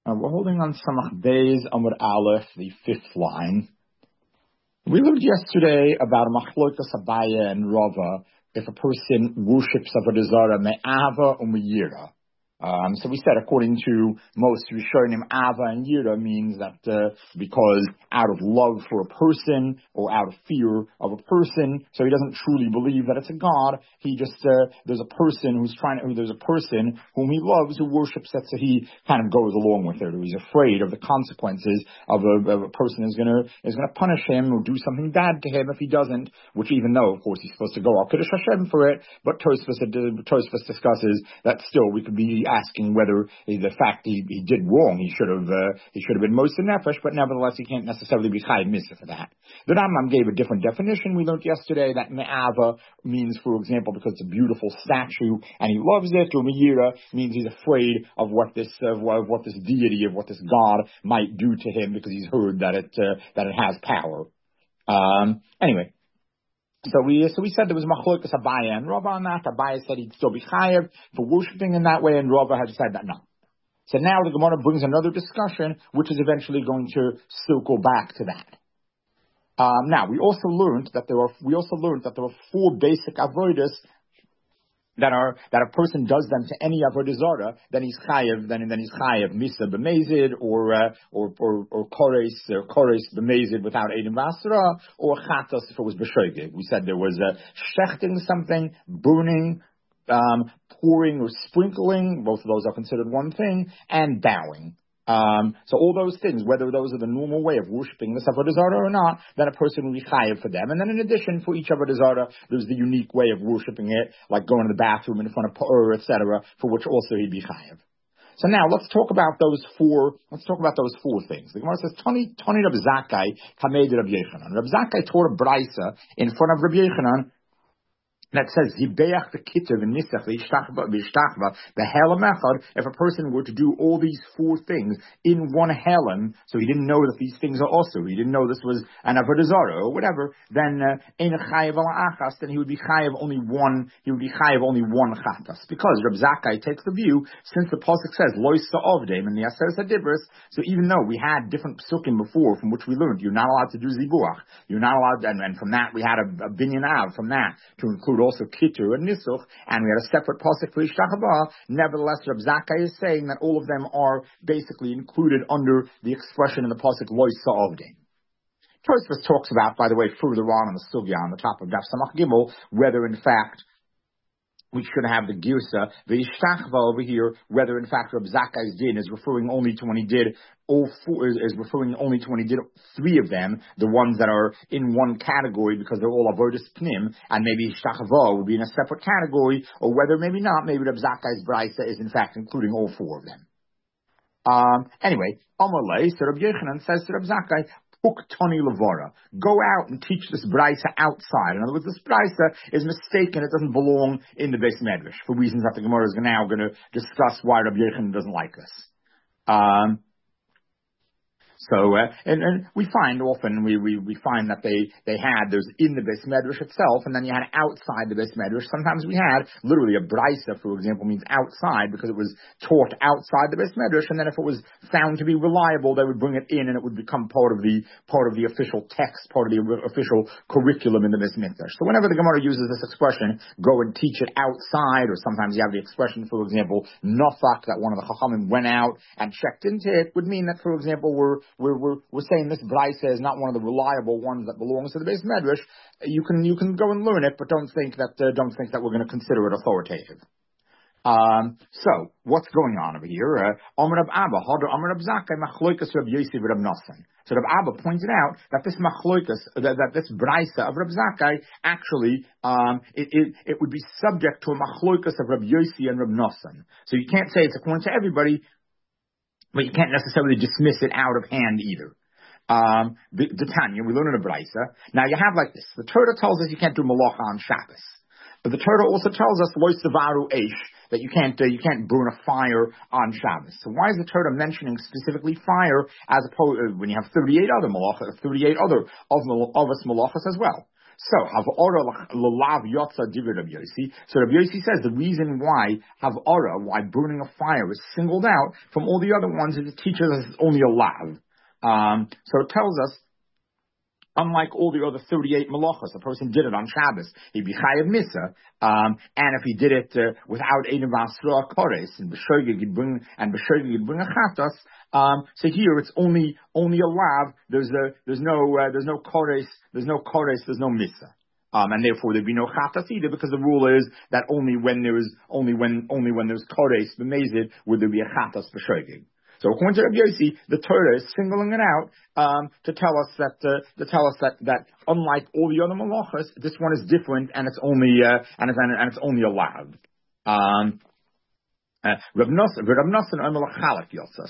We're holding on Samach Beis Amud Aleph, the fifth line. We learned yesterday about a Machlokas Abaye and Rava if a person worships Avodah Zarah me'ava or me'yira. So we said, according to most Rishonim, Ava and Yira means that because out of love for a person or out of fear of a person, so he doesn't truly believe that it's a god. He just there's a person there's a person whom he loves who worships that, so he kind of goes along with it. Or he's afraid of the consequences of a person is gonna punish him or do something bad to him if he doesn't. Which, even though of course he's supposed to go al Kiddush Hashem for it, but Tosfos discusses that still we could be asking whether the fact he did wrong, he should have been Moser Nefesh, but nevertheless he can't necessarily be Chayav Misa for that. The Rambam gave a different definition. We learned yesterday that Me'ava means, for example, because it's a beautiful statue and he loves it, or Me'yira means he's afraid of what this deity, of what this god might do to him because he's heard that it has power. Anyway. So we said there was Machlokas Abaye and Rava on that. Abaye said he'd still be chayav for worshiping in that way, and Rava had said that no. So now the Gemara brings another discussion, which is eventually going to circle back to that. Now we also learned that there were four basic avodas that a person does them to any avodah zarah, then he's chayav, then he's chayav misa b'mezid, or kores b'mezid without edim v'asra, or chatas if it was b'shoigeg. We said there was shechting something, burning, pouring or sprinkling. Both of those are considered one thing, and bowing. So all those things, whether those are the normal way of worshiping the Avodah Zarah or not, then a person will be chayav for them. And then in addition, for each Avodah Zarah, there's the unique way of worshiping it, like going to the bathroom in front of Pa'ur, etc., for which also he'd be chayav. So now let's talk about those four things. The Gemara says, Tani Rab Zakkai Kamed Rab Yechanan. Rab Zakkai taught a brisa in front of Rab Yechanan that says, Zibeach the Kitter v'nisach v'ishtachva the helam echad. If a person were to do all these four things in one helam, so he didn't know that these things are also, he didn't know this was an avodah zarah or whatever, then ein chayav ala achas, then he would be chayav only one chatas. Because Reb Zakkai takes the view, since the pasuk says lois sa'avdem in the Aseret HaDibros, so even though we had different psukim before from which we learned you're not allowed to do zibuach, you're not allowed, and from that we had a binyan av from that to include also Kitur and Nisuch, and we had a separate pasuk for Ishtachava. Nevertheless, Reb Zakkai is saying that all of them are basically included under the expression in the pasuk Lois Sa'avdin. Tosfos talks about, by the way, further on in the sugya on the top of Daf Samach Gimel, whether in fact we should have the girsa, the Ishtachava over here, whether in fact Reb Zakkai's din is referring only to when he did three of them, the ones that are in one category because they're all avodas pnim, and maybe Ishtachava would be in a separate category, or whether maybe not, maybe Reb Zakkai's brisa is in fact including all four of them. Anyway, Amalei, so Reb Yechanan says to Reb Zakkai, Uktoni Levara. Go out and teach this brisa outside. In other words, this brisa is mistaken. It doesn't belong in the Beis Medrash for reasons that the Gemara is now going to discuss why Rabbi Yechanan doesn't like this. So, and we find often, we find that there's in the Beis Medrash itself, and then you had outside the Beis Medrash. Sometimes we had literally a brisa, for example, means outside because it was taught outside the Beis Medrash, and then if it was found to be reliable, they would bring it in and it would become part of the official text, part of the official curriculum in the Beis Medrash. So whenever the Gemara uses this expression, go and teach it outside, or sometimes you have the expression, for example, nafak, that one of the Chachamim went out and checked into it, would mean that, for example, we're saying this brisa is not one of the reliable ones that belongs to the Beis Medrash. You can go and learn it, but don't think that we're going to consider it authoritative. So what's going on over here? Amar Rab Abba, Amar Rab Zakkai, Machloikas Rab Yosef Rab Nosson. So Rab Abba pointed out that this machloikas, that this brisa of Rab Zakkai, actually, it would be subject to a machloikas of Rab Yosef and Rab Nosson. So you can't say it's according to everybody, but you can't necessarily dismiss it out of hand either. The Tanya, we learn in a brisa. Now you have like this. The Torah tells us you can't do malacha on Shabbos. But the Torah also tells us, Lo Savaru Eish, that you can't burn a fire on Shabbos. So why is the Torah mentioning specifically fire as opposed when you have 38 other malachas, 38 other of us malachas as well? So, Hav'ora l'lav yotza divrei Rabbi Yossi. So Rabbi Yossi says the reason why Hav'ora, why burning a fire is singled out from all the other ones is it teaches us it's only a lav. So it tells us, unlike all the other 38 malachos, the person did it on Shabbos, he'd be chayav misa, and if he did it without Eidim V'Asra Kores, and B'shogeg he'd bring a chatas, so here it's only a lav, there's no kores, there's no misa. And therefore there'd be no chatas either, because the rule is that only when there's kores b'mezid would there be a chatas b'shogeg. So according to Rabbi Yossi, the Torah is singling it out to tell us that unlike all the other malachas, this one is different, and it's only a lav. Rav Nosson Omer L'chalek Yotzas.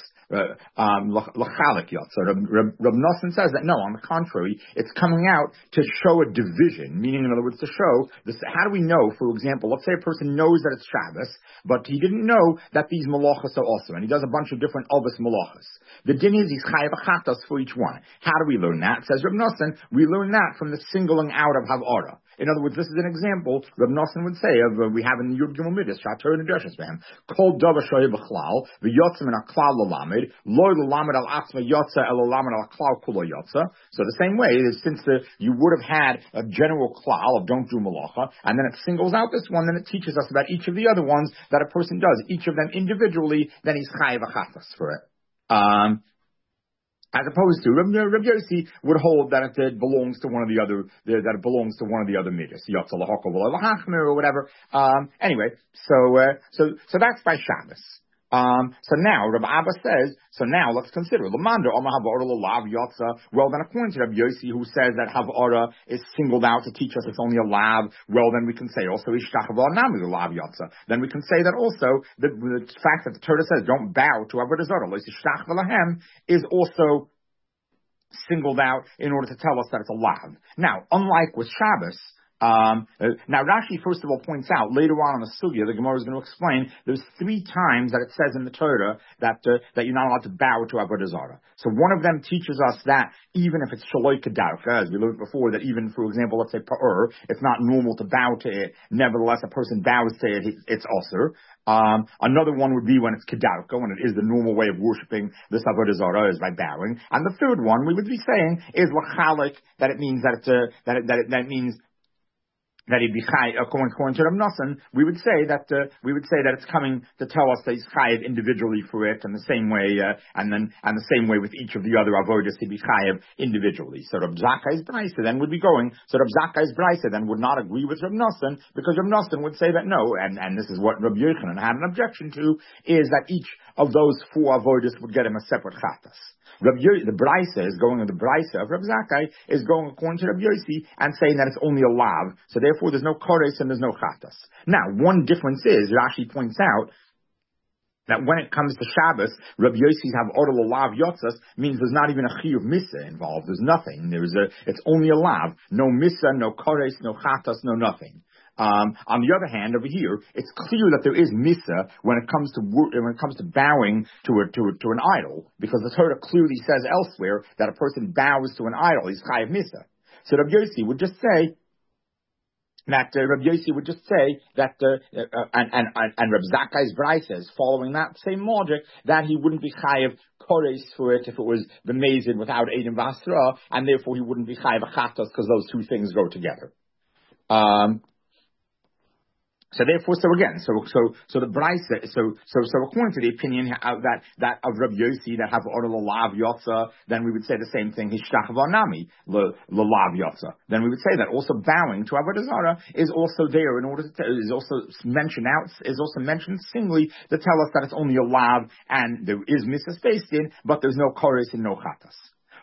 L'chalek Yotzas. Rav Nosson says that no, on the contrary, it's coming out to show a division, meaning in other words to show this. How do we know, for example, let's say a person knows that it's Shabbos, but he didn't know that these malachas are also, and he does a bunch of different obvious malachas. The din is he's chayav achatas for each one. How do we learn that? Says Rav Nosson, we learn that from the singling out of Hav'ara. In other words, this is an example Rav Nosson would say of we have in the Yud Gimel Midas, Shator and Dreshus Bam, Kol Davar Shoy B'Chlal, V'Yotzim and Aklal L'Lamed, Lo L'Lamed Al Atzma Yotza El L'Lamed Al Klal Kulo Yotza. So the same way, since you would have had a general klal of don't do malacha, and then it singles out this one, then it teaches us about each of the other ones that a person does, each of them individually, then he's chayav achatas for it. As opposed to Rabbi Yossi would hold that it belongs to one of the other, that it belongs to one of the other midas, Yotza l'hakol v'lo l'hachmer or whatever. Anyway, so that's by Shabbos. So now Rabbi Abba says, so now let's consider Lamanda Omar Hav'ara l'lav Yotza. Well, then according to Rabbi Yossi, who says that Hav'ara is singled out to teach us it's only a lav, well, then we can say also Ishtachava Nami l'lav Yotza. Then we can say that also the fact that the Torah says don't bow to Avodah Zarah, lo Ishtachava lahem, is also singled out in order to tell us that it's a lav. Now, unlike with Shabbos, now Rashi first of all points out later on in the sugya, the Gemara is going to explain there's 3 times that it says in the Torah that you're not allowed to bow to Avodah Zarah. So one of them teaches us that even if it's shaloi kedarka, as we learned before, that even for example, let's say pa'ur, it's not normal to bow to it. Nevertheless, a person bows to it, it's osur. Another one would be when it's kedarka, when it is the normal way of worshiping this Avodah Zarah is by bowing. And the third one we would be saying is l'chalik, that it means that it means that he'd be chayiv, according to Rav Nosson, we would say that it's coming to tell us that he's chayiv individually for it, and the same way, and the same way with each of the other avodas, he'd be chayiv individually. So Rav Zakkai's brisa then would be going. So Rav Zakkai's brisa then would not agree with Rav Nosson, because Rav Nosson would say that no, and this is what Rav Yochanan had an objection to, is that each of those 4 avodas would get him a separate chatas. The brisa is going, the brisa of Rav Zakkai is going according to Rav Yossi and saying that it's only a lav, so therefore there's no kores and there's no chatas. Now, one difference is, Rashi points out, that when it comes to Shabbos, Rav Yossi's have order lav yotzas means there's not even a chiyuv misa involved. There's nothing. It's only a lav. No misa, no kores, no chatas, no nothing. On the other hand, over here, it's clear that there is misa when it comes to bowing to an idol, because the Torah clearly says elsewhere that a person bows to an idol, he's chayav misa. So Rav Yossi would just say that and Rav Zakkai's brisa is following that same logic, that he wouldn't be chayav kores for it if it was the mazid without Eidim V'Asra, and therefore he wouldn't be chayav achatos because those 2 things go together. So therefore, so the brisa, so according to the opinion that of Rabbi Yossi that have order l'lav yotza, then we would say the same thing, hishtachava nami l'lav yotza. Then we would say that also bowing to Avodah Zarah is also there in order to is also mentioned singly to tell us that it's only a lav and there is misa spaced in, but there's no kores and no chatas.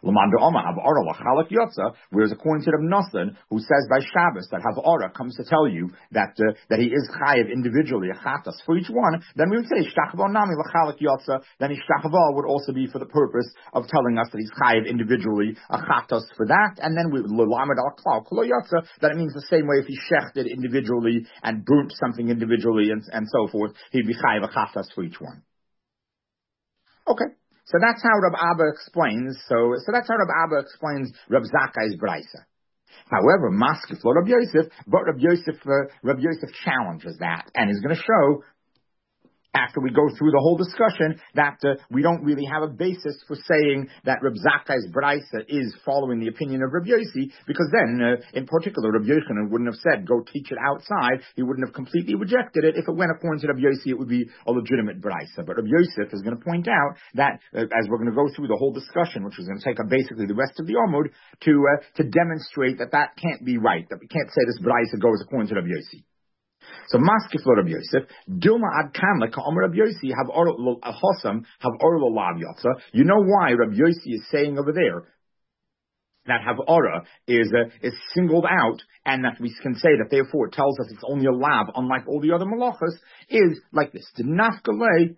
Whereas according to Rav Nosson, who says by Shabbos that Hav'ara comes to tell you that he is chayiv individually, a chatas for each one, then we would say Ishtachava nami l'chalak yotza, then Ishtachava would also be for the purpose of telling us that he's chayiv individually, a chatas for that, and then we would l'lamed al klal kol yotza, that it means the same way if he shechted individually and burnt something individually and so forth, he'd be chayiv a chatas for each one. Okay. So that's how Rav Abba explains. So that's how Rav Abba explains Rav Zakkai's brisa. However, Maskif lo Rabbi Yosef, but Rabbi Yosef challenges that, and is going to show, after we go through the whole discussion, that we don't really have a basis for saying that Reb Zakkai's Braisa is following the opinion of Rabbi Yossi, because then, in particular, Rabbi Yochanan wouldn't have said, go teach it outside. He wouldn't have completely rejected it. If it went according to Rabbi Yossi, it would be a legitimate Braisa. But Rabbi Yosef is going to point out that, as we're going to go through the whole discussion, which is going to take up basically the rest of the Amud, to demonstrate that that can't be right, that we can't say this Braisa goes according to Rabbi Yossi. So Maskif lo Rabbi Yosef, Dilma ad kan lekaomer Rabbi Yossi have or hosam have or lo lav yotza. You know why Rabbi Yossi is saying over there that Havara is singled out, and that we can say that therefore it tells us it's only a lav, unlike all the other malachas, is like this. The nafkale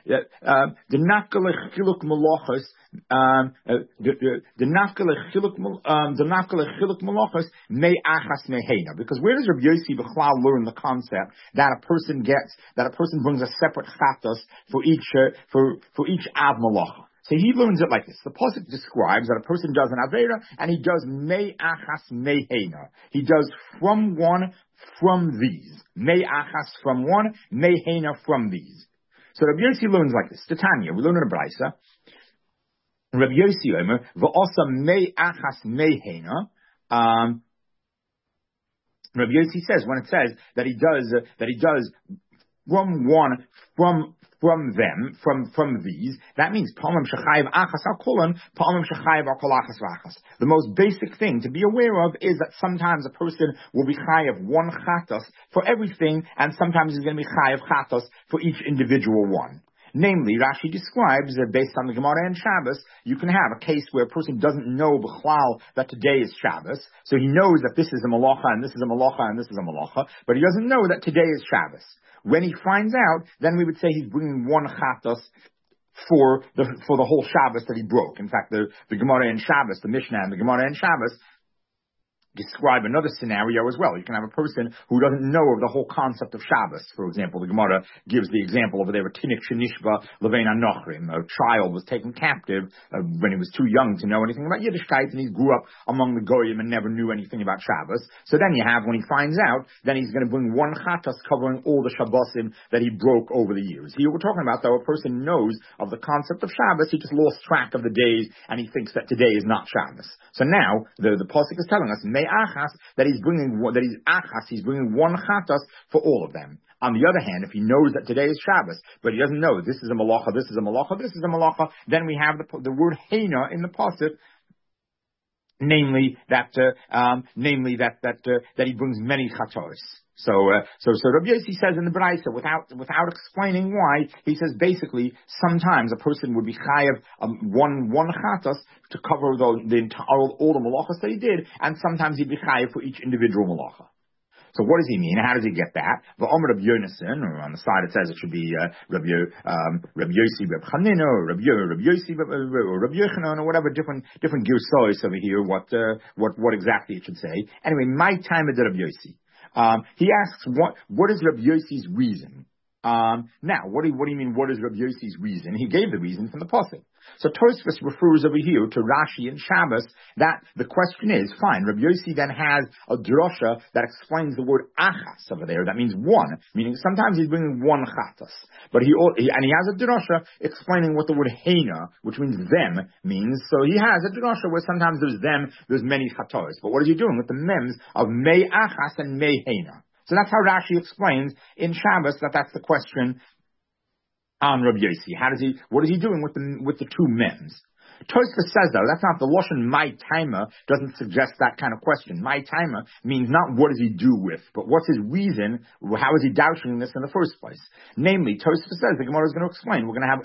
chiluk malachas, the nafkale chiluk malachas me achas mehena. Because where does Rabbi Yossi B'chlal learn the concept that a person brings a separate chatos for each av malacha? So he learns it like this. The pasuk describes that a person does an avera, and he does mei achas mehena. He does from one, from these. Mei achas from one, mehena from these. So Rabbi Yossi learns like this. Titania, we learn in a brisa. Rabbi Yossi Omer v'osa mei achas mehena. Rabbi Yossi says, when it says that he does from one, from them, from these, that means palmim shechayev achas al kulam, palmim shechayev al kol achas v'achas. The most basic thing to be aware of is that sometimes a person will be chayev one chatos for everything, and sometimes he's going to be chayev chatos for each individual one. Namely, Rashi describes that based on the Gemara and Shabbos, you can have a case where a person doesn't know b'chlal that today is Shabbos, so he knows that this is a malacha and this is a malacha and this is a malacha, but he doesn't know that today is Shabbos. When he finds out, then we would say he's bringing one chatos for the whole Shabbos that he broke. In fact, the Gemara and Shabbos, the Mishnah and the Gemara and Shabbos describe another scenario as well. You can have a person who doesn't know of the whole concept of Shabbos. For example, the Gemara gives the example over there of Tinik Shenishba Levein Anochrim. A child was taken captive when he was too young to know anything about Yiddishkeit, and he grew up among the Goyim and never knew anything about Shabbos. So then you have, when he finds out, then he's going to bring one chatas covering all the Shabbosim that he broke over the years. Here we're talking about, though, a person knows of the concept of Shabbos, he just lost track of the days, and he thinks that today is not Shabbos. So now, the pasuk is telling us, achas, that he's bringing one chatas for all of them. On the other hand, if he knows that today is Shabbos, but he doesn't know this is a malacha, this is a malacha, this is a malacha, then we have the word hena in the pasuk, namely that he brings many chatos. So Rabbi Yossi says in the Braisa, without explaining why, he says basically sometimes a person would be chayav one chatas to cover the entire all the malachas that he did, and sometimes he'd be chayav for each individual malacha. So what does he mean? How does he get that? The Omer Rabbi Yonasan, or on the side it says it should be Rabbi Yossi Reb Chanina, or Rabbi Yossi or Rabbi Yochanan, or whatever different girsois over here. What exactly it should say? Anyway, my time is Rabbi Yossi. He asks, what is Rabbi Yossi's reason? Now, what do you mean, what is Rabbi Yossi's reason? He gave the reason from the pasuk. So Tosfos refers over here to Rashi and Shabbos that the question is, fine, Rabbi Yossi then has a drosha that explains the word achas over there. That means one, meaning sometimes he's bringing one chatas. But he has a drosha explaining what the word hena, which means them, means. So he has a drosha where sometimes there's them, there's many chatos. But what is he doing with the mems of mei achas and mei hena? So that's how Rashi explains in Shabbos that's the question on Rabbi Yossi. What is he doing with the two mems? Tosfos says, though, that's not the Lashon my timer, doesn't suggest that kind of question. My timer means not what does he do with, but what's his reason, how is he doubting this in the first place? Namely, Tosfos says, the Gemara is going to explain, we're going to have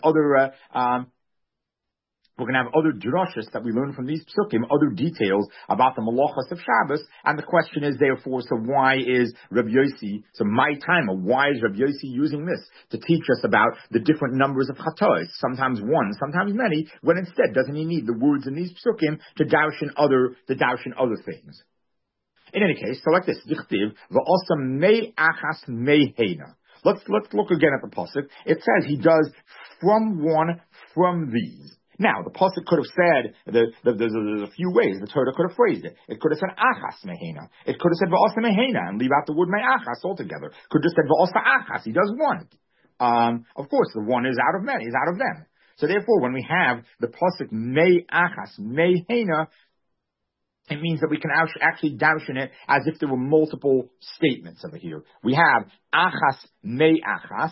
other drushes that we learn from these psukim, other details about the malachas of Shabbos, and the question is therefore, so why is Rabbi Yossi, why is Rabbi Yossi using this to teach us about the different numbers of chatos, sometimes one, sometimes many, when instead doesn't he need the words in these psukim to doush in other things? In any case, so like this, dichtiv, v'osa mei achas mei hena. Let's look again at the pasuk. It says he does from one, from these. Now, the pasuk could have said, there's a few ways the Torah could have phrased it. It could have said achas mehena. It could have said v'asa mehena and leave out the word me'achas altogether. Could have just said v'asa achas. He does one. Of course, the one is out of many, is out of them. So therefore, when we have the pasuk me'achas mehena, it means that we can actually darshan it as if there were multiple statements over here. We have achas me'achas.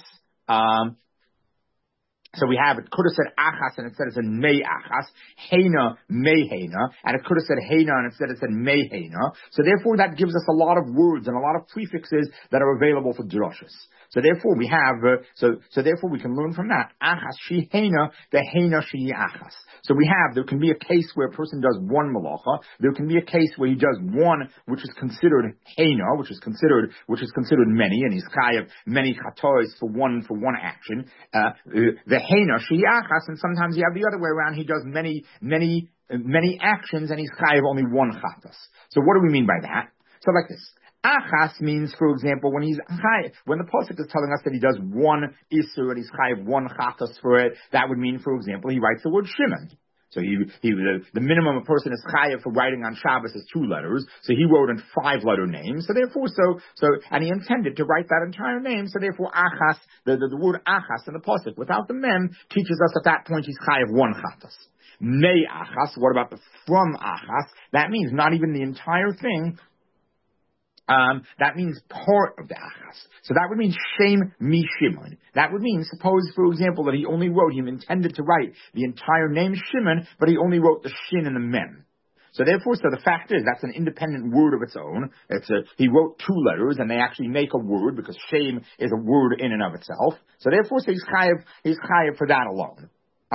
So we have, it could have said achas and instead it said me'achas, heina me'heina, and it could have said heina and instead it said me'heina. So therefore that gives us a lot of words and a lot of prefixes that are available for drushes. So therefore we have, therefore we can learn from that, achas she heina, the heina she achas. So we have, there can be a case where a person does one malacha, there can be a case where he does one which is considered heina, which is considered many, and he's chayav many chatois for one action. The heina sheyachas, and sometimes you have the other way around. He does many actions, and he's chayav only one chatas. So what do we mean by that? So like this. Achas means, for example, when the pasuk is telling us that he does one isur and he's chayav one chatas for it, that would mean, for example, he writes the word Shimon. So the minimum a person is chayav for writing on Shabbos is 2 letters. So he wrote in 5-letter names. So therefore, and he intended to write that entire name. So therefore, achas, the word achas in the pasuk without the mem teaches us at that point he's chayav one chatas. Mei achas. What about the from achas? That means not even the entire thing. That means part of the achas. So that would mean shem mi Shimon. That would mean, suppose, for example, that he only wrote, he intended to write the entire name Shimon, but he only wrote the shin and the mem. So therefore, the fact is, that's an independent word of its own. He wrote 2 letters, and they actually make a word, because shem is a word in and of itself. So therefore, he's chayav for that alone.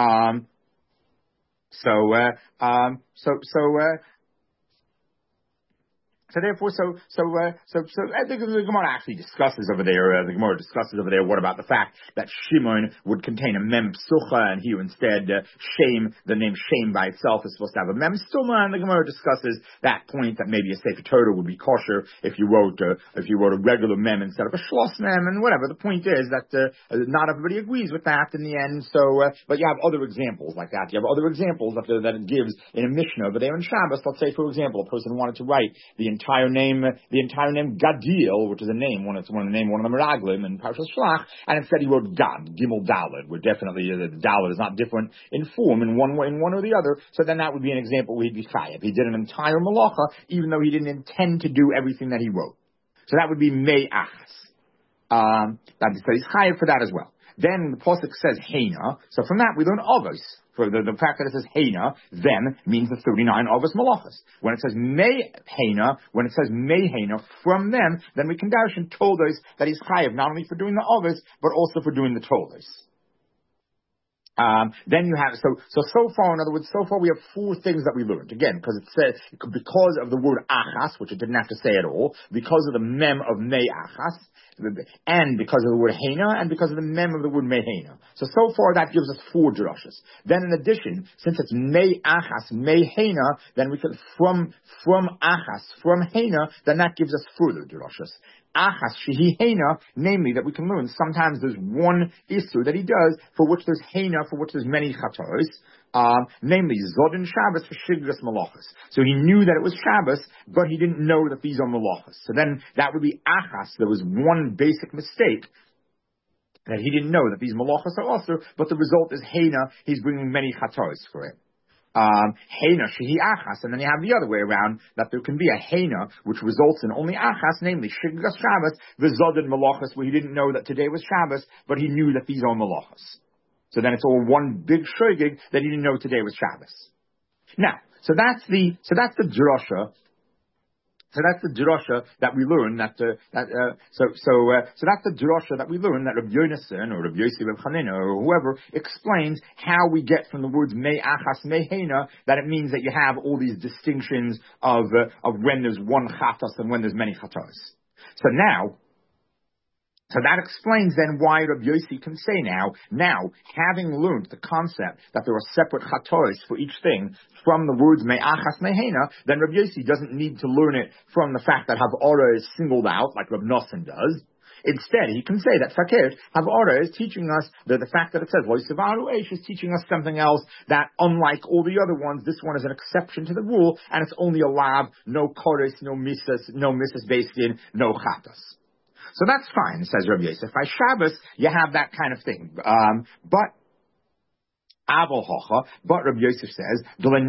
So therefore, the Gemara actually discusses over there. What about the fact that Shimon would contain a mem psucha, and here instead shem, the name shem by itself is supposed to have a mem stuma, and the Gemara discusses that point that maybe a Sefer Torah would be kosher if you wrote a regular mem instead of a shlos mem, and whatever. The point is that not everybody agrees with that in the end. But you have other examples like that. You have other examples that it gives in a Mishnah over there in Shabbos. Let's say, for example, a person wanted to write the entire name Gadil, which is a name, one of the Meraglim in Parshas Shlach, and instead he wrote Gad, Gimel Daled, where definitely the Daled is not different in form in one way, in one or the other. So then that would be an example where he'd be chayav. He did an entire malacha, even though he didn't intend to do everything that he wrote. So that would be me'achas. So he's chayav for that as well. Then the pasuk says heina. So from that we learn avos. For the fact that it says heina, them means the 39 avos malachas. When it says me'heina, from them, then we can darshan toldos that he's chayav not only for doing the avos but also for doing the toldos. Then you have, so far, in other words, we have 4 things that we learned. Again, because it says, because of the word achas, which it didn't have to say at all, because of the mem of me'achas, and because of the word heina, and because of the mem of the word meheina. So far that gives us 4 drushes. Then in addition, since it's me'achas, meheina, then we can, from achas, from heina, then that gives us further drushes. Achas shehi heina, namely that we can learn sometimes there's one issur that he does for which there's heina, for which there's many chatos. Namely Zodin Shabbos for Shigras Malachas. So he knew that it was Shabbos, but he didn't know that these are Malachas. So then that would be Achas. There was one basic mistake, that he didn't know that these Malachas are also, but the result is Heina, he's bringing many Chatos for it. Heina shehi achas, and then you have the other way around, that there can be a heina which results in only achas, namely Shigras Shabbos, v'zodin malachas, where he didn't know that today was Shabbos, but he knew that these are malachas. So then it's all one big shogig that he didn't know today was Shabbos. Now, so that's the drasha. So that's the drasha that we learn that's the drasha that we learn that Rabbi Yonasan or Rabbi Yossi Reb Chanina or whoever explains how we get from the words me'achas me'heina, that it means that you have all these distinctions of when there's one chatas and when there's many chatas. So that explains then why Rabbi Yossi can say now, having learned the concept that there are separate chatos for each thing from the words me'achas me'heina, then Rabbi Yossi doesn't need to learn it from the fact that havara is singled out like Rabbi Nosson does. Instead, he can say that fakir havara is teaching us the fact that it says lo sivaru eish is teaching us something else, that unlike all the other ones, this one is an exception to the rule, and it's only a lab, no chorus, no misas based in, no chatas. So that's fine, says Rabbi Yosef. By Shabbos, you have that kind of thing. But Rabbi Yosef says,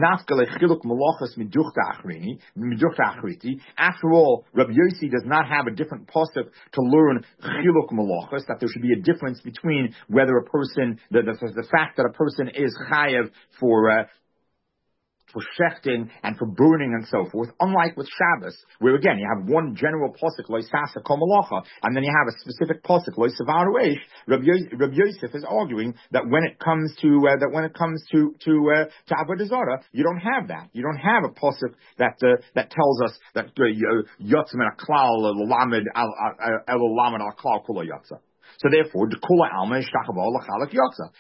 after all, Rabbi Yosef does not have a different pasuk to learn chiluk malachos, that there should be a difference between whether a person, the fact that a person is chayav for shechting and for burning and so forth, unlike with Shabbos, where again you have one general pasuk loy sasa kol malacha, and then you have a specific pasuk loy savaru eish. Rabbi Yosef is arguing that when it comes to avodah zarah, you don't have that. You don't have a pasuk that tells us that yotz min aklal lamed el lamed al klal kula yotza. So therefore, the kula alma ishtachava lachalak yotza.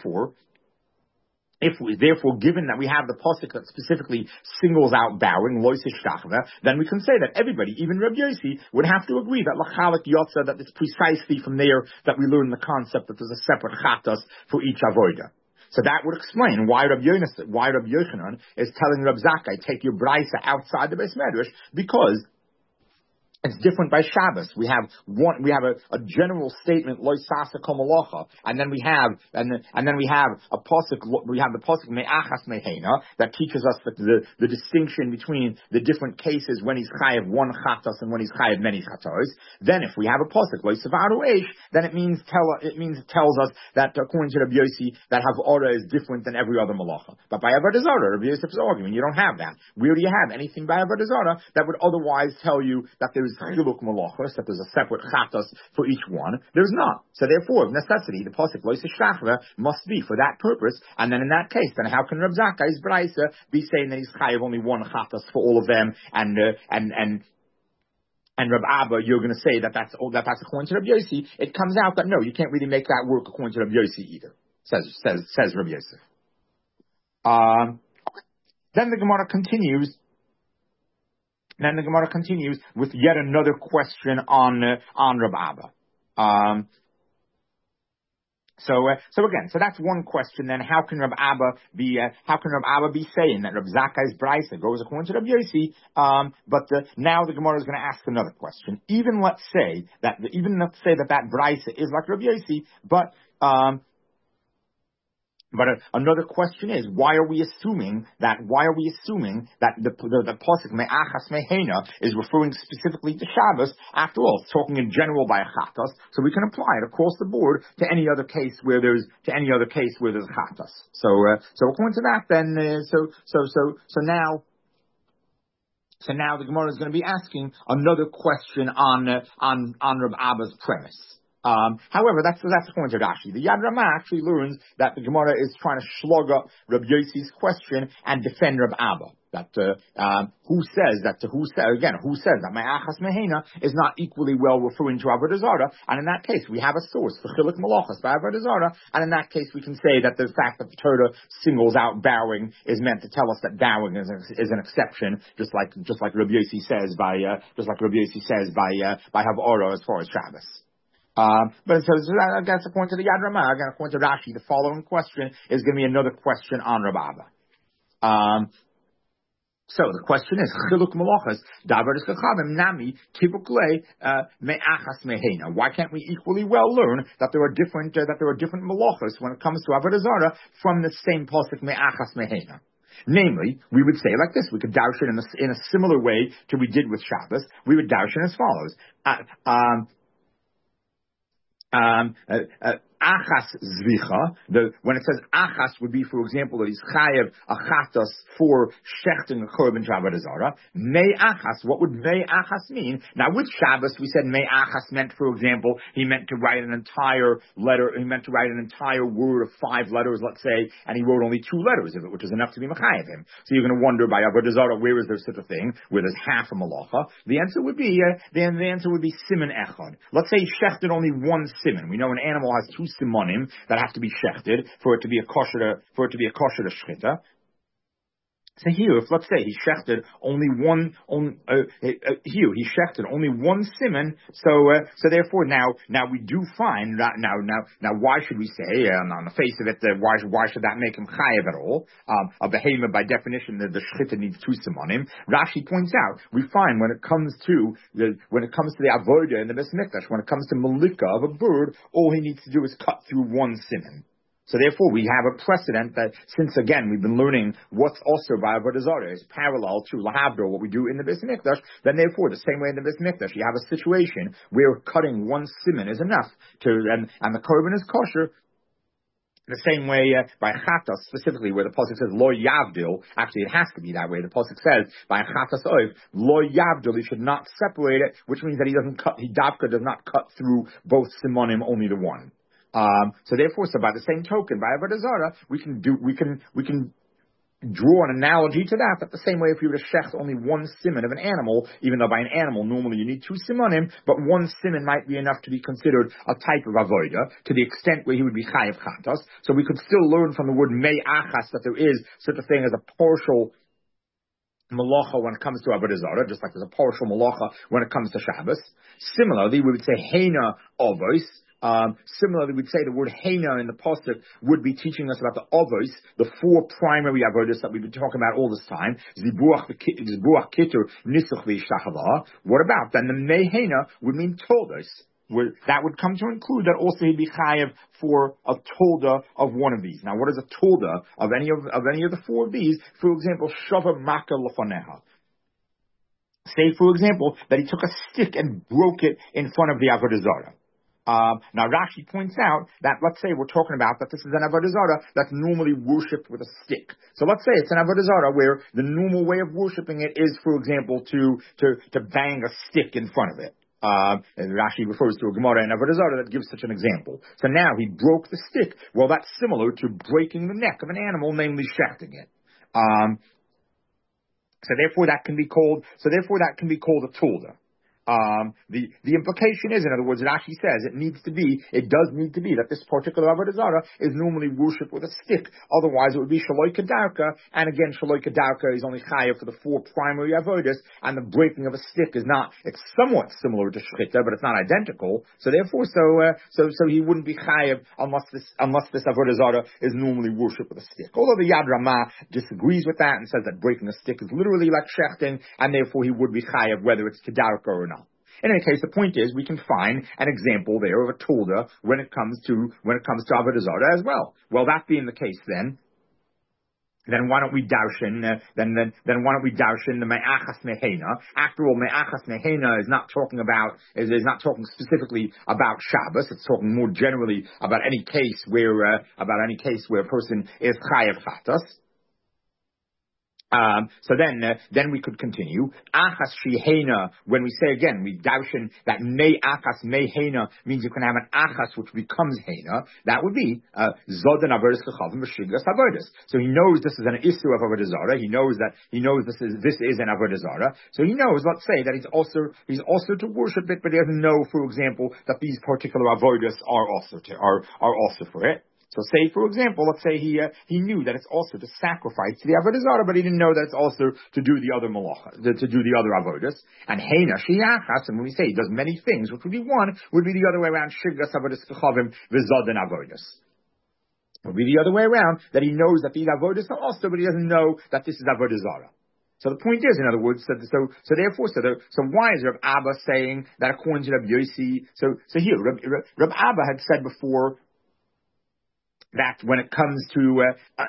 Given that we have the pasuk that specifically singles out bowing, lois ishtachava, then we can say that everybody, even Rabbi Yossi, would have to agree that lachalak yotza, that it's precisely from there that we learn the concept that there's a separate chatas for each avodah. So that would explain why Rabbi Yochanan is telling Rabbi Zakkai, take your brisa outside the Beis Medrash, because it's different by Shabbos. We have a general statement loy sasa kol malacha, and then we have a pasuk. We have the pasuk me'achas mehena that teaches us the distinction between the different cases when he's chayav one chatas and when he's chayav many chatos. Then if we have a pasuk loy savaru eish, then it tells us that according to Rabbi Yossi that havara is different than every other malacha. But by avodah zarah, Rabbi Yosef is arguing you don't have that. Where do you have anything by avodah zarah that would otherwise tell you that there's chiluk malachos, that there's a separate chatas for each one? There's not. So therefore, of necessity, the pasuk lois shachva must be for that purpose. And then in that case, then how can Reb Zakkai's brisa be saying that he's chayav only one chatas for all of them, and Reb Abba, you're going to say that's according to Reb Yossi? It comes out that no, you can't really make that work according to Reb Yossi either. Says Reb Yosef. Then the Gemara continues. Then the Gemara continues with yet another question on Reb Abba. So that's one question. Then how can Reb Abba be saying that Reb Zakkai's brisa goes according to Reb Yossi? But now the Gemara is going to ask another question. Even let's say that brisa is like Reb Yossi, but another question is, why are we assuming that the pasuk me'achas mehena is referring specifically to Shabbos? After all, it's talking in general by a chatas, so we can apply it across the board to any other case where there's chatas. So according to that, then so now the Gemara is going to be asking another question on Reb Abba's premise. However, that's according to Rashi. The Yad Ramah actually learns that the Gemara is trying to slug up Reb Yossi's question and defend Reb Abba. Who says that Me'achas Mehena is not equally well referring to Avodah Zarah, and in that case we have a source for Chiluk Malachas by Avodah Zarah, and in that case we can say that the fact that the Torah singles out bowing is meant to tell us that bowing is an exception, just like Rabbi Yossi says by Havara as far as Shabbos. But so I guess according to the Yad Ramah, again according to Rashi, the following question is going to be another question on Reb Abba. So the question is, Chiluk Malachas, Davar Eskachavim Nami Tibukle Me'achas Mehena. Why can't we equally well learn that there are different Malachas when it comes to Avodah Zarah from the same pasuk Me'achas Mehena? Namely, we would say like this. We could darshan in a similar way to we did with Shabbos. We would darshan as follows. Achas zvicha. When it says achas would be, for example, that he's chayev achatas for shechting a korban to Avodah Zarah. Mei achas. What would mei achas mean? Now with Shabbos we said mei achas meant, for example, he meant to write an entire letter. He meant to write an entire word of 5 letters, let's say, and he wrote only 2 letters of it, which is enough to be mechayev him. So you're going to wonder by Avodah Zarah, where is there such a thing where there's half a malacha? The answer would be siman echad. Let's say he shechted only 1 siman. We know an animal has 2 simonim that have to be shechted for it to be a kosher shchita. So here, if let's say he shechted only one, he shechted only one siman. So therefore now we do find that now why should we say on the face of it why should that make him chayev at all? A behemoth by definition the shechita needs two simanim. Rashi points out we find when it comes to the avodah in the Beis Mikdash, when it comes to malika of a bird, all he needs to do is cut through one siman. So therefore, we have a precedent that, since again we've been learning what's also by Avodah Zarah is parallel to lahavdor, what we do in the Beis Mikdash. Then therefore, the same way in the Beis Mikdash, you have a situation where cutting one siman is enough and the korban is kosher. The same way by chatas, specifically where the pasuk says lo yavdil. Actually, it has to be that way. The pasuk says by chatas oif lo yavdil. He should not separate it, which means that he does not cut through both simonim, only the one. So therefore, by the same token, by Avodah Zarah, we can draw an analogy to that. That the same way, if you were to shech only one siman of an animal, even though by an animal normally you need two simanim, but one siman might be enough to be considered a type of avodah to the extent where he would be chayav chatas. So we could still learn from the word mei achas that there is such a thing as a partial malacha when it comes to Avodah Zarah, just like there's a partial malacha when it comes to Shabbos. Similarly, we would say heina avos. Similarly, we'd say the word Heina in the pasuk would be teaching us about the avos, the four primary avodas that we've been talking about all this time. Zibuach kitur nisuch v'yishtachava. What about then the Meheina would mean toldos? That would come to include that also he'd be chayev for a tolda of one of these. Now, what is a tolda of any of the four of these? For example, shava maka lefaneha. Say, for example, that he took a stick and broke it in front of the Avodah Zarah. Now Rashi points out that, let's say we're talking about that this is an Avodah Zarah that's normally worshipped with a stick. So let's say it's an Avodah Zarah where the normal way of worshipping it is, for example, to bang a stick in front of it. And Rashi refers to a Gemara in Avodah Zarah that gives such an example. So now he broke the stick. Well, that's similar to breaking the neck of an animal, namely shechting it. So therefore that can be called a tulda. The implication is, in other words, Rashi says it does need to be that this particular Avodah Zarah is normally worshipped with a stick. Otherwise, it would be Shaloi Kedarka, and again, Shaloi Kedarka is only chayav for the four primary avodas, and the breaking of a stick is not. It's somewhat similar to Shechita, but it's not identical. So therefore, so he wouldn't be chayav unless this Avodah Zarah is normally worshipped with a stick. Although the Yad Ramah disagrees with that and says that breaking a stick is literally like shechting, and therefore he would be chayav whether it's Kedarka or not. In any case, the point is we can find an example there of a tulda when it comes to Avodah Zarah as well. Well, that being the case, then why don't we darshan? Then why don't we darshan the me'achas mehena? After all, me'achas mehena is not talking specifically about Shabbos. It's talking more generally about any case where a person is chayav chatas. So then we could continue. Achas shehena, when we say again, we darshan that mei achas mei hena means you can have an achas which becomes hena. That would be zodan avodas kechavim b'shiglas avodas. So he knows this is an issue of Avodah Zarah. He knows this is an Avodah Zarah. So he knows, let's say, that he's also to worship it, but he doesn't know, for example, that these particular avodas are also for it. So say, for example, let's say he knew that it's also to sacrifice to the Avodah Zarah, but he didn't know that it's also to do the other malacha, to do the other avodas. And heina sheyachas, and when we say he does many things, which would be one, would be the other way around, shigras avodas kechavim v'zaden avodas. Would be the other way around, that he knows that these avodas are also, but he doesn't know that this is Avodah Zarah. So the point is, in other words, so why is Reb Abba saying that according to Reb Yossi? So here, Reb Abba had said before that when it comes to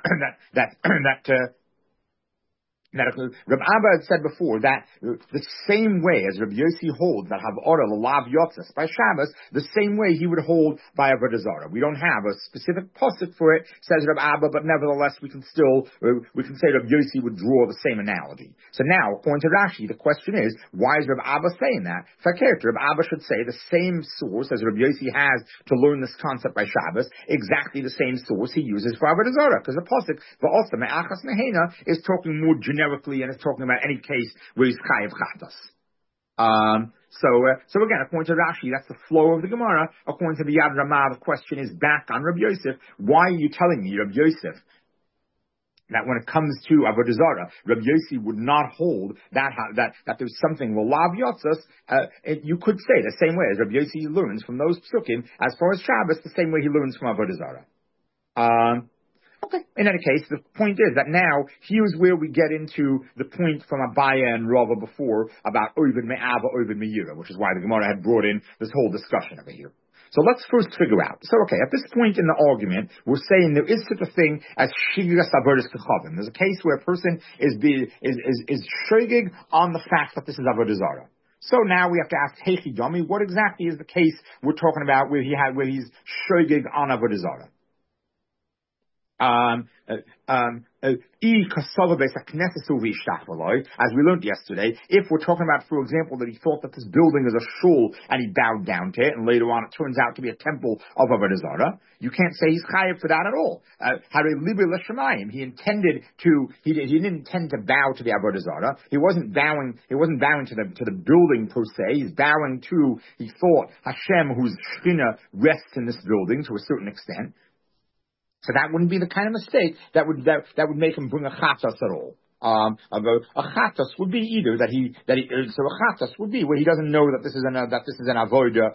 Reb Abba had said before that the same way as Reb Yossi holds that Havara l'lav yotzas by Shabbos, the same way he would hold by Avodah Zarah. We don't have a specific pasuk for it, says Reb Abba, but nevertheless we can say Reb Yossi would draw the same analogy. So now, according to Rashi, the question is, why is Reb Abba saying that? Fakert, Reb Abba should say the same source as Reb Yossi has to learn this concept by Shabbos, exactly the same source he uses for Avodah Zarah, because the pasuk v'osta me'achas mehena is talking more generically, and it's talking about any case where he's chayav chatas. So again, according to Rashi, that's the flow of the Gemara. According to the Yad Ramah, the question is back on Rabbi Yosef. Why are you telling me, Rabbi Yosef, that when it comes to Avodah Zarah, Rabbi Yossi would not hold that there's something Lalav Yotzos. You could say the same way as Rabbi Yossi learns from those psukim as far as Shabbos, the same way he learns from Avodah Zarah. Okay. In any case, the point is that now here's where we get into the point from Abaya and Rava before about Ovid Me'ava, Ovid Me'ira, which is why the Gemara had brought in this whole discussion over here. So let's first figure out. So, okay, at this point in the argument, we're saying there is such a thing as Shigas Avodas Kechavim. There's a case where a person is shogig on the fact that this is Avodah Zarah. So now we have to ask Heichi Dami, what exactly is the case we're talking about where he's shogig on Avodah Zarah? As we learned yesterday, if we're talking about, for example, that he thought that this building is a shul and he bowed down to it, and later on it turns out to be a temple of Avodah Zarah, you can't say he's chayav for that at all. He intended to, he didn't intend to bow to the Avodah Zarah. He wasn't bowing to the building per se. He's bowing to, he thought, Hashem, whose Shekhinah rests in this building to a certain extent. So that wouldn't be the kind of mistake that would make him bring a chatas at all. A chatas would be either so a chatas would be where he doesn't know that this is an avodah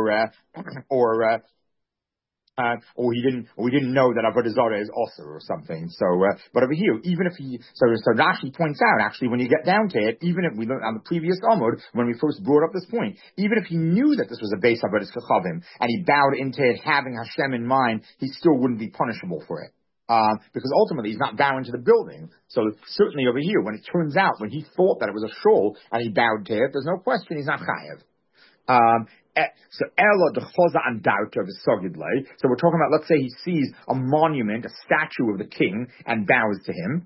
or he didn't know that Avodah Zarah is also or something. So, but over here, even if so Rashi points out actually when you get down to it, even if we learned on the previous Amud when we first brought up this point, even if he knew that this was a base Avodah Kechavim and he bowed into it having Hashem in mind, he still wouldn't be punishable for it. Because ultimately he's not bowing to the building. So certainly over here, when it turns out, when he thought that it was a shul and he bowed to it, there's no question he's not chayav. So Ella de Choza and Dauter of Sogidlay. So we're talking about, let's say he sees a monument, a statue of the king, and bows to him.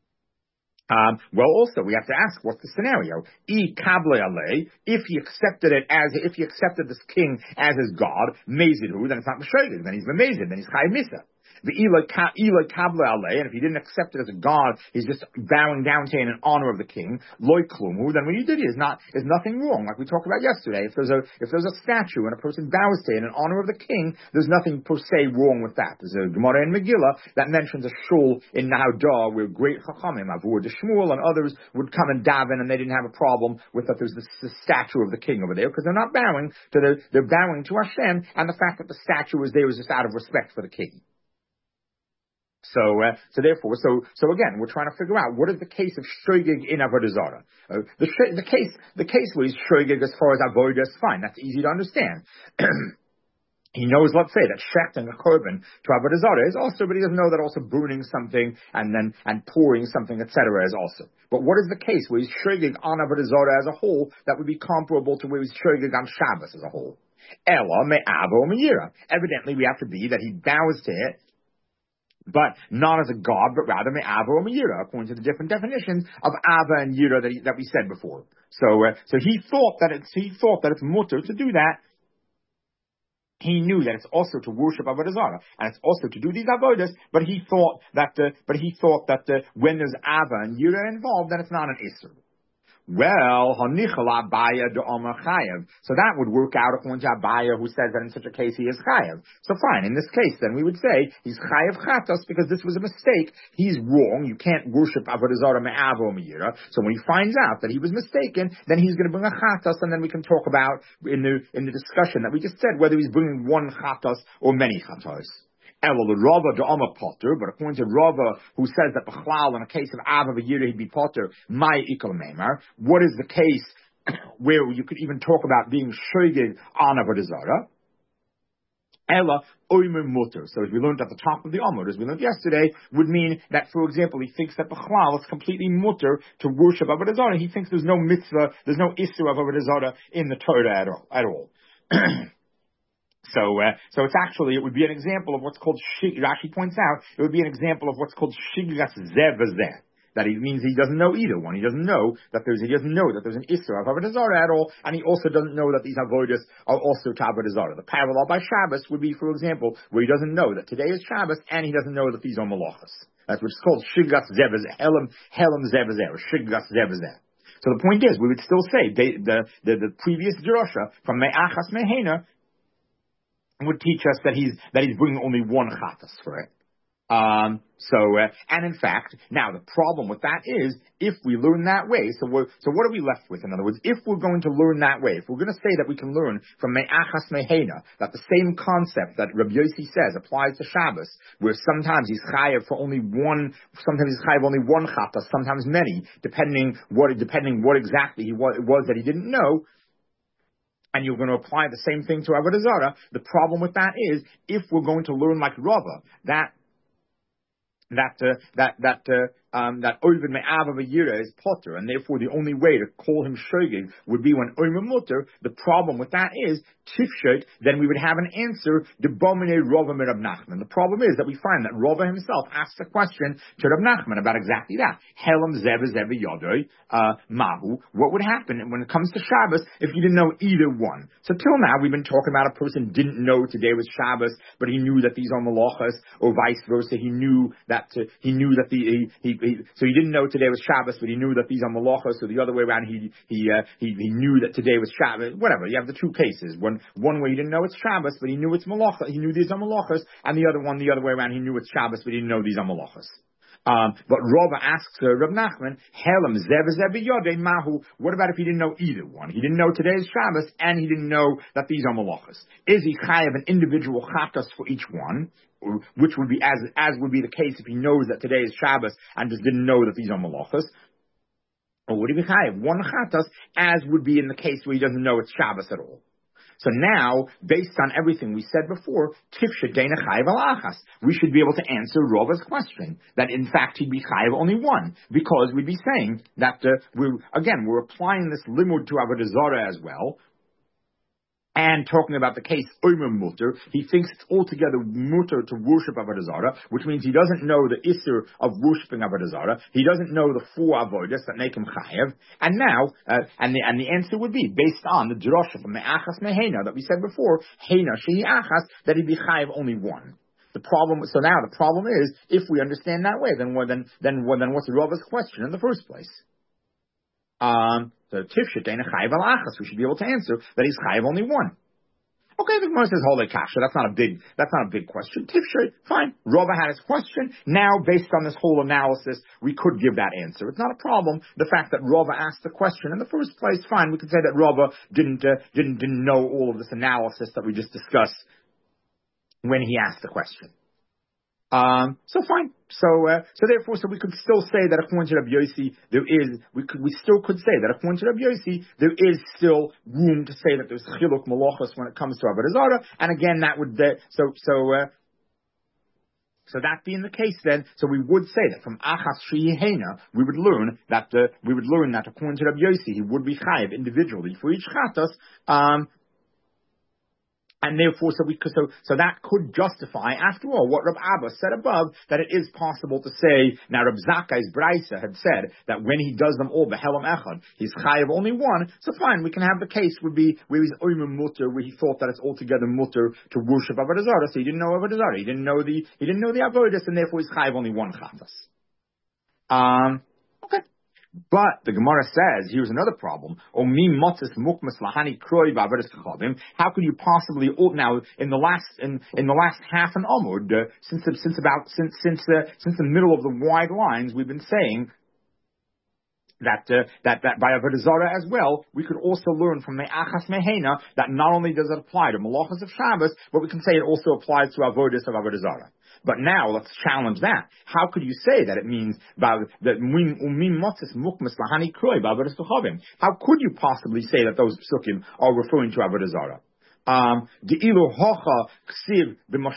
Well, also we have to ask, what's the scenario? If he accepted this king as his god, Mezidhu, then it's not Meshogeg, then he's Mezid, then he's Chayav Misa. And if he didn't accept it as a god, he's just bowing down to it in honor of the king. Loy klumu, then what he did is nothing wrong. Like we talked about yesterday, if there's a statue and a person bows to it in honor of the king, there's nothing per se wrong with that. There's a Gemara in Megillah that mentions a shul in Nahadah where great Chachamim, Avur de Shmuel and others would come and daven, and they didn't have a problem with that. There's this statue of the king over there because they're not bowing they're bowing to Hashem, and the fact that the statue is there is just out of respect for the king. So again, we're trying to figure out what is the case of shogeg in Avodah Zarah. The case where he's shogeg as far as avodah is fine. That's easy to understand. He knows, let's say, that shechting a korban to Avodah Zarah is also, but he doesn't know that also burning something and pouring something, etc. is also. But what is the case where he's shogeg on Avodah Zarah as a whole that would be comparable to where he's shogeg on Shabbos as a whole? Ella me'ava me'ira. Evidently, we have to be that he bows to it, but not as a god, but rather me'ava or me'ira, according to the different definitions of ava and yira that we said before. So he thought that it's mutter to do that. He knew that it's also to worship Avodah Zarah, and it's also to do these avodas. But he thought that when there's ava and yira involved, then it's not an isur. Well, Hanichal Abaya de Omer Chayev. So that would work out according to Abaya, who says that in such a case he is Chayev. So fine, in this case then we would say he's Chayev Chatos because this was a mistake. He's wrong. You can't worship Avodah Zarah Me'avo Me'ira. So when he finds out that he was mistaken, then he's going to bring a Chatos, and then we can talk about in the discussion that we just said whether he's bringing one Chatos or many Chatos. Elo the Rava de Amma Potter, but according to Rava, who says that Bechlal in a case of Av of a year he'd be Potter, my Ikal Meimar. What is the case where you could even talk about being shogeg on Avodah Zarah? Ella oimer mutter. So as we learned at the top of the Amud, as we learned yesterday, would mean that, for example, he thinks that Bechlal is completely mutter to worship Avodah Zarah. He thinks there's no mitzvah, there's no issue of Avodah Zarah in the Torah at all. So it's actually, it would be an example of what's called, Rashi points out, it would be an example of what's called shigas zeh. That he means he doesn't know either one. He doesn't know that there's an Isra of Avodah Zarah at all, and he also doesn't know that these Avodas are also to Avodah Zarah. The parallel by Shabbos would be, for example, where he doesn't know that today is Shabbos, and he doesn't know that these are Malachas. That's what's called shigas zeh, helam zeh, or shigas zeh. So the point is, we would still say, the previous drasha from Me'achas Mehena would teach us that he's bringing only one chatas for it. And in fact, now the problem with that is, if we learn that way, so what are we left with? In other words, if we're going to learn that way, if we're going to say that we can learn from Me'achas Mehena, that the same concept that Rabbi Yossi says applies to Shabbos, where sometimes he's chayav for only one, sometimes he's chayav only one chatas, sometimes many, depending what exactly it was that he didn't know, and you're going to apply the same thing to Avodah Zarah. The problem with that is, if we're going to learn like Rava, that Ovid Me'av of a Yira is Potter, and therefore the only way to call him Shogeg would be when Omer Mutter. The problem with that is, Tifshot, then we would have an answer, the Bomine Rava Rab Nachman. The problem is that we find that Rava himself asks a question to Rab Nachman about exactly that. Helam Zeva Yodoi, Mahu. What would happen when it comes to Shabbos if you didn't know either one? So till now we've been talking about a person didn't know today was Shabbos, but he knew that these are malachas, or vice versa. He knew that so he didn't know today was Shabbos, but he knew that these are malachas. So the other way around, he knew that today was Shabbos. Whatever. You have the two cases. One way he didn't know it's Shabbos, but he knew it's malacha. He knew these are malachas, and the other one, the other way around, he knew it's Shabbos, but he didn't know these are malachas. But Rava asks Rab Nachman, Helam Zeb Yodei Mahu. What about if he didn't know either one? He didn't know today is Shabbos, and he didn't know that these are malachas. Is he chayav an individual chatas for each one? Which would be as would be the case if he knows that today is Shabbos and just didn't know that these are malachas. Or would he be chayav one chatas, as would be in the case where he doesn't know it's Shabbos at all? So now, based on everything we said before, Tifshet Deina Chayav al Achas, we should be able to answer Rava's question, that in fact he'd be Chayav only one, because we'd be saying that, we're applying this limud to Avodah Zarah as well, and talking about the case Omer Mutter. He thinks it's altogether mutter to worship Avodah Zarah, which means he doesn't know the Isser of worshiping Avodah Zarah. He doesn't know the four avodas that make him chayev. And now, and the answer would be based on the drasha from the Achas Mehena that we said before, Hena Shehi Achas, that he'd be chayev only one. The problem is, if we understand that way, then what's Rava's question in the first place? So Tifshet Deina Chayav al Achas, we should be able to answer that he's chayav only one. Okay, the Gemara says Holei Kasha. That's not a big question. Tifshet, fine. Rava had his question. Now, based on this whole analysis, we could give that answer. It's not a problem. The fact that Rava asked the question in the first place, fine. We could say that Rava didn't know all of this analysis that we just discussed when he asked the question. So fine. So therefore, we could still say that according to Rabbi Yossi, we still could say that according to Rabbi Yossi, there is still room to say that there's chiluk malachos when it comes to Avodah Zarah, and again, that would, so that being the case then, so we would say that from Achas Shehena, we would learn that according to Rabbi Yossi, he would be chayav individually for each chatas, and therefore, so that could justify, after all, what Rab Abba said above, that it is possible to say, now Rab Zakkai's Braisa had said that when he does them all, Behelam Echad, he's chayav only one, so fine, we can have the case would be where he's Omer Mutter, where he thought that it's altogether Mutter to worship Avodah Zarah, so he didn't know Avodah Zarah, he didn't know the Avodas, and therefore he's chayav only one chatas. Okay. But the Gemara says, here's another problem. How could you possibly, now in the last half an Amud, since the middle of the wide lines, we've been saying that by Avodah Zarah as well, we could also learn from the Achas Mehena that not only does it apply to Malachas of Shabbos, but we can say it also applies to Avodas of Avodah Zarah. But now let's challenge that. How could you say that it means how could you possibly say that those psukim are referring to Avodah Zarah? De'ilu hocha ksiv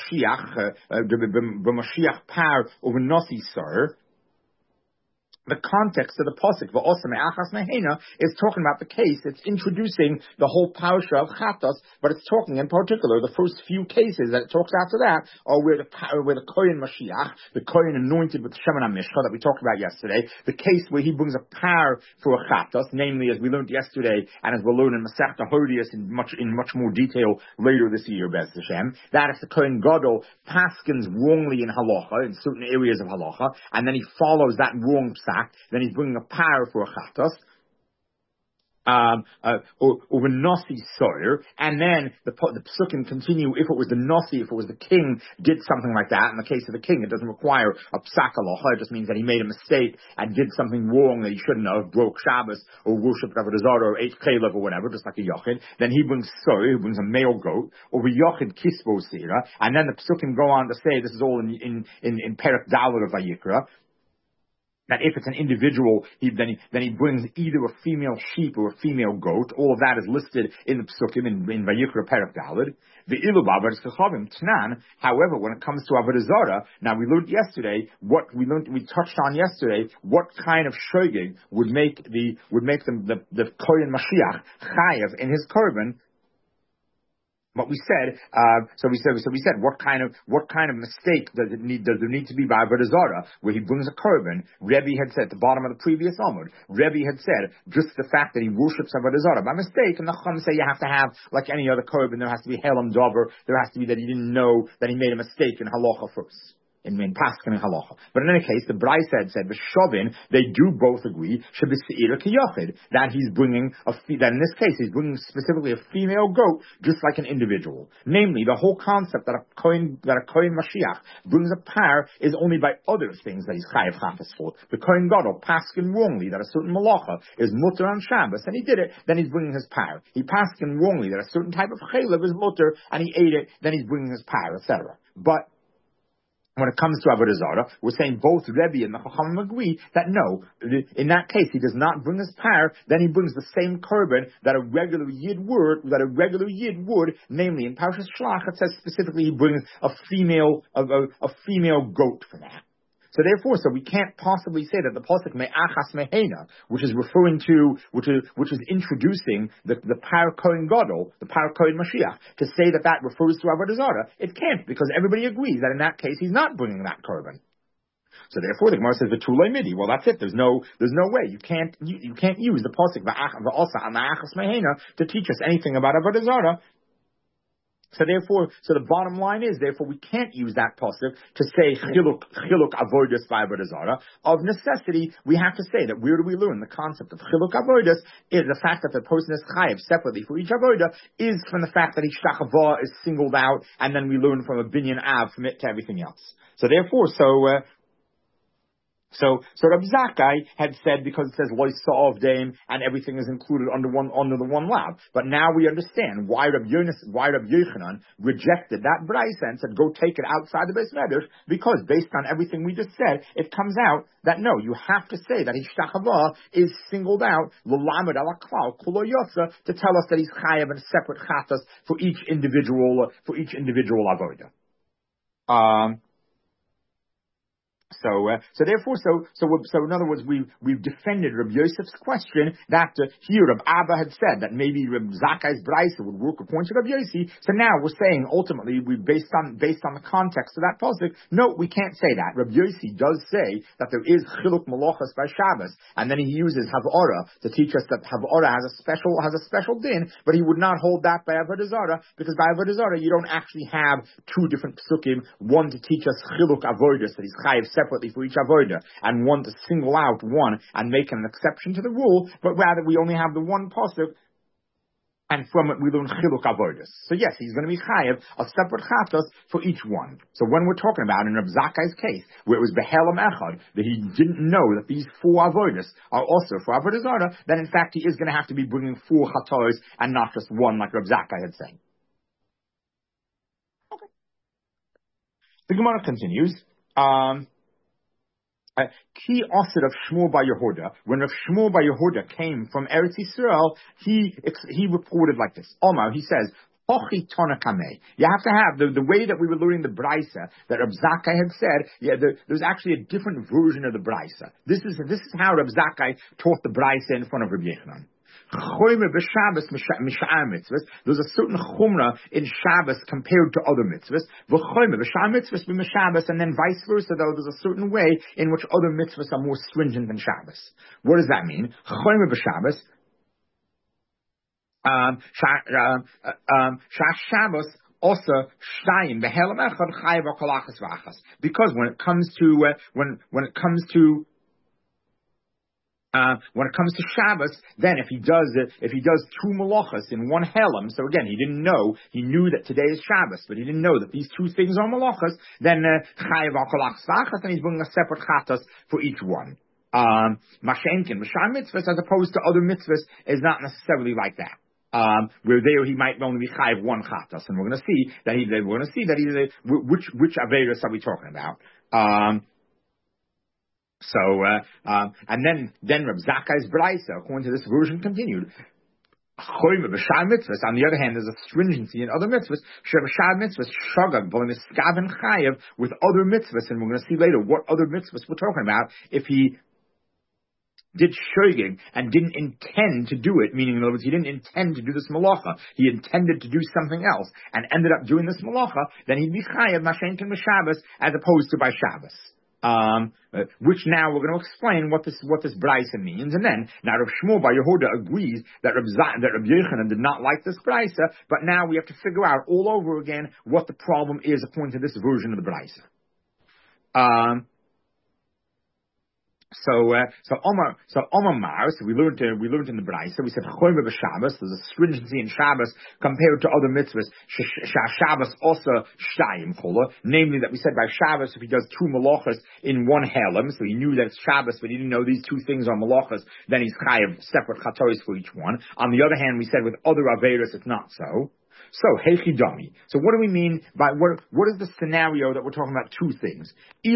b'mashiach par u'v'nosi sir. The context of the pasuk v'osam me'achas mehena is talking about the case. It's introducing the whole parasha of Chatos, but it's talking in particular the first few cases that it talks after that are where the Kohen Mashiach, the Kohen anointed with Shemen HaMishcha that we talked about yesterday, the case where he brings a par for a Chatos, namely as we learned yesterday and as we'll learn in Masechta Hodius in much more detail later this year, Bez Hashem. That is the Kohen Gadol paskins wrongly in halacha, in certain areas of halacha, and then he follows that wrong psak. Then he's bringing a par for a chatos. over Nasi Sawyer, and then the psukim continue if it was the Nasi, if it was the king, did something like that. In the case of the king, it doesn't require a psak halacha, it just means that he made a mistake and did something wrong that he shouldn't have, broke Shabbos, or worshipped Avodah Zarah, or ate Kalev, or whatever, just like a Yochid. Then he brings Sawyer, he brings a male goat, over Yochid Kispo Sira, and then the psukim go on to say, this is all in Perek Dalet of Vayikra, that if it's an individual, then he brings either a female sheep or a female goat. All of that is listed in the psukim in Vayikra Perek Daled. The ilubav kachavim tnan. However, when it comes to avodah zarah, now we we touched on yesterday what kind of shogeg would make the Kohen Mashiach chayav in his korban. But we said, we said, what kind of mistake does there need to be by Avodah Zarah, where he brings a korban? Rebbe had said at the bottom of the previous Amud, Rebbe had said just the fact that he worships Avodah Zarah by mistake, and the Chum say you have to have like any other korban, there has to be helam dover, there has to be that he didn't know that he made a mistake in halacha first. In Paskin and Halacha. But in any case, the Bryce had said, V'shovin, they do both agree, Shabbat Kiyochid, that he's bringing that in this case, he's bringing specifically a female goat, just like an individual. Namely, the whole concept that a Kohen Mashiach brings a par is only by other things that he's Chayav Chafas for. The Kohen Gadol, Paskin wrongly, that a certain Malacha is mutter on Shabbos, and he did it, then he's bringing his par. He Paskin wrongly, that a certain type of Chaylev is mutter, and he ate it, then he's bringing his par, etc. But when it comes to Avodah Zarah, we're saying both Rebbe and the Chachamim agree that no, in that case he does not bring his par, then he brings the same korban that a regular Yid would, namely in Parshas Shlach it says specifically he brings a female goat for that. So therefore, we can't possibly say that the pasuk me'achas mehena, which is referring to, which is introducing the par Kohen Gadol, the par Kohen Mashiach, to say that refers to Avodah Zarah. It can't, because everybody agrees that in that case he's not bringing that korban. So therefore, the Gemara says v'tulei midi. Well, that's it. There's no way you can't use the pasuk v'osa me'achas mehena to teach us anything about Avodah Zarah. So therefore, the bottom line is, we can't use that pasuk to say chiluk avodas by Avodah Zarah. Of necessity, we have to say that where do we learn the concept of chiluk avodas is the fact that the person is chayav separately for each avodah is from the fact that each shachava is singled out, and then we learn from a binyan av from it to everything else. So therefore, So Reb Zakkai had said, because it says lois sa'ov daim and everything is included under the one lab. But now we understand why Reb Yochanan rejected that brayso and said go take it outside the Beis Medrash, because based on everything we just said, it comes out that no, you have to say that Hishtachava is singled out l'lamed ala klal kulo yosa to tell us that he's chayav in a separate chatas for each individual avodah. So in other words, we've defended Reb Yosef's question that here Reb Abba had said that maybe Reb Zakkai's brayso would work according to Reb Yossi. So now we're saying ultimately based on the context of that pasuk, no, we can't say that. Reb Yossi does say that there is chiluk malachas by Shabbos, and then he uses havara to teach us that havara has a special din, but he would not hold that by Avodah Zarah, because by Avodah Zarah you don't actually have two different psukim, one to teach us chiluk avodas that he's chayiv separately for each avodah, and one to single out one and make an exception to the rule, but rather we only have the one pasuk, and from it we learn chiluk avodas. So yes, he's going to be chayav a separate chatos for each one. So when we're talking about in Reb Zakkai's case, where it was behelam echad, that he didn't know that these four avodas are also for Avodah Zarah, then in fact he is going to have to be bringing four chatos and not just one, like Reb Zakkai had said. Okay. The Gemara continues. Ki Osid of Shmuel Bar Yehuda, when Rav Shmuel Bar Yehuda came from Eretz Yisrael, he reported like this. Omar, he says, Hochi Tona Kameh. You have to have the way that we were learning the brayso that Reb Zakkai had said. There's actually a different version of the brayso. This is how Reb Zakkai taught the brayso in front of Reb Yochanan. There's a certain chumrah in Shabbos compared to other mitzvahs. And then vice versa, though, there's a certain way in which other mitzvahs are more stringent than Shabbos. What does that mean? Shabbos also shtayim behelam echad chayav kolachas v'achas. Because when it comes to When it comes to Shabbos, then if he does two malachas in one helam, so again, he knew that today is Shabbos, but he didn't know that these two things are malachas, then chayav al kol achsachas, and he's bringing a separate chatas for each one. Mashenkin, Mashar mitzvahs, as opposed to other mitzvahs, is not necessarily like that. Where there he might only be chayav one chatas, and we're going to see that which averos are we talking about? And then Reb Zakkai's Braisa, according to this version, continued. On the other hand, there's a stringency in other mitzvahs. With other mitzvahs, and we're going to see later what other mitzvahs we're talking about. If he did shogeg and didn't intend to do it, meaning in other words, he didn't intend to do this malacha, he intended to do something else and ended up doing this malacha, then he'd be chayav mashenkin b'Shabbos as opposed to by Shabbos. Which now we're going to explain what this Braisa means, and then now Rav Shmuel Bar Yehuda agrees that Reb Yochanan did not like this Braisa, but now we have to figure out all over again what the problem is according to this version of the Braisa. So Omar Mar, so we learned in the Braisa, we said Choyme b'Shabbos, there's a stringency in Shabbos compared to other mitzvahs, Shabbos also shtayim chola, namely that we said by Shabbos, if he does two malachas in one helam, so he knew that it's Shabbos, but he didn't know these two things are malachas, then he's chayav separate chatoris for each one. On the other hand, we said with other averos, it's not so. So, heichidami. So what do we mean by, what is the scenario that we're talking about two things?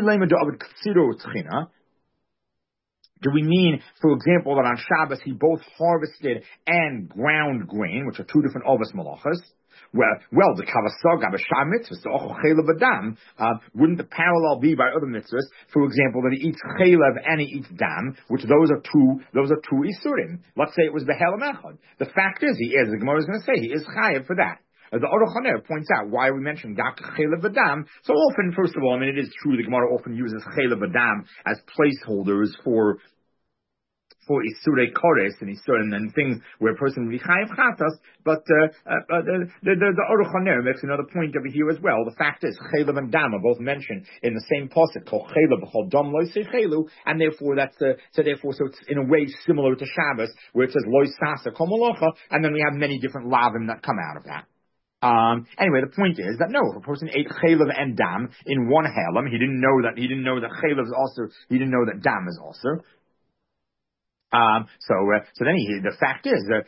Do we mean, for example, that on Shabbos he both harvested and ground grain, which are two different ovas malachas? Well, the kavasaga b'shar mitzvahs, the ochel chaylev adam, wouldn't the parallel be by other mitzvahs? For example, that he eats chaylev and he eats dam, which those are two isurim. Let's say it was behelam echad. The fact is, the Gemara is going to say, he is chayav for that. The Aruch HaNer points out why we mention Dak Chaylev Adam. So often, first of all, I mean, it is true the Gemara often uses Chaylev Adam as placeholders for Isurei Kores and then things where a person will be Chayav Chatas, but the Aruch HaNer makes another point over here as well. The fact is, Chaylev and Dam are both mentioned in the same pasuk called Chaylev B'chol Dam Lo Chaylu, and therefore so it's in a way similar to Shabbos, where it says Lo Sasa Kol Malacha, and then we have many different lavim that come out of that. Anyway, the point is that no, if a person ate chaylev and dam in one helam, he didn't know that chaylev is also, he didn't know that dam is also. So then the fact is that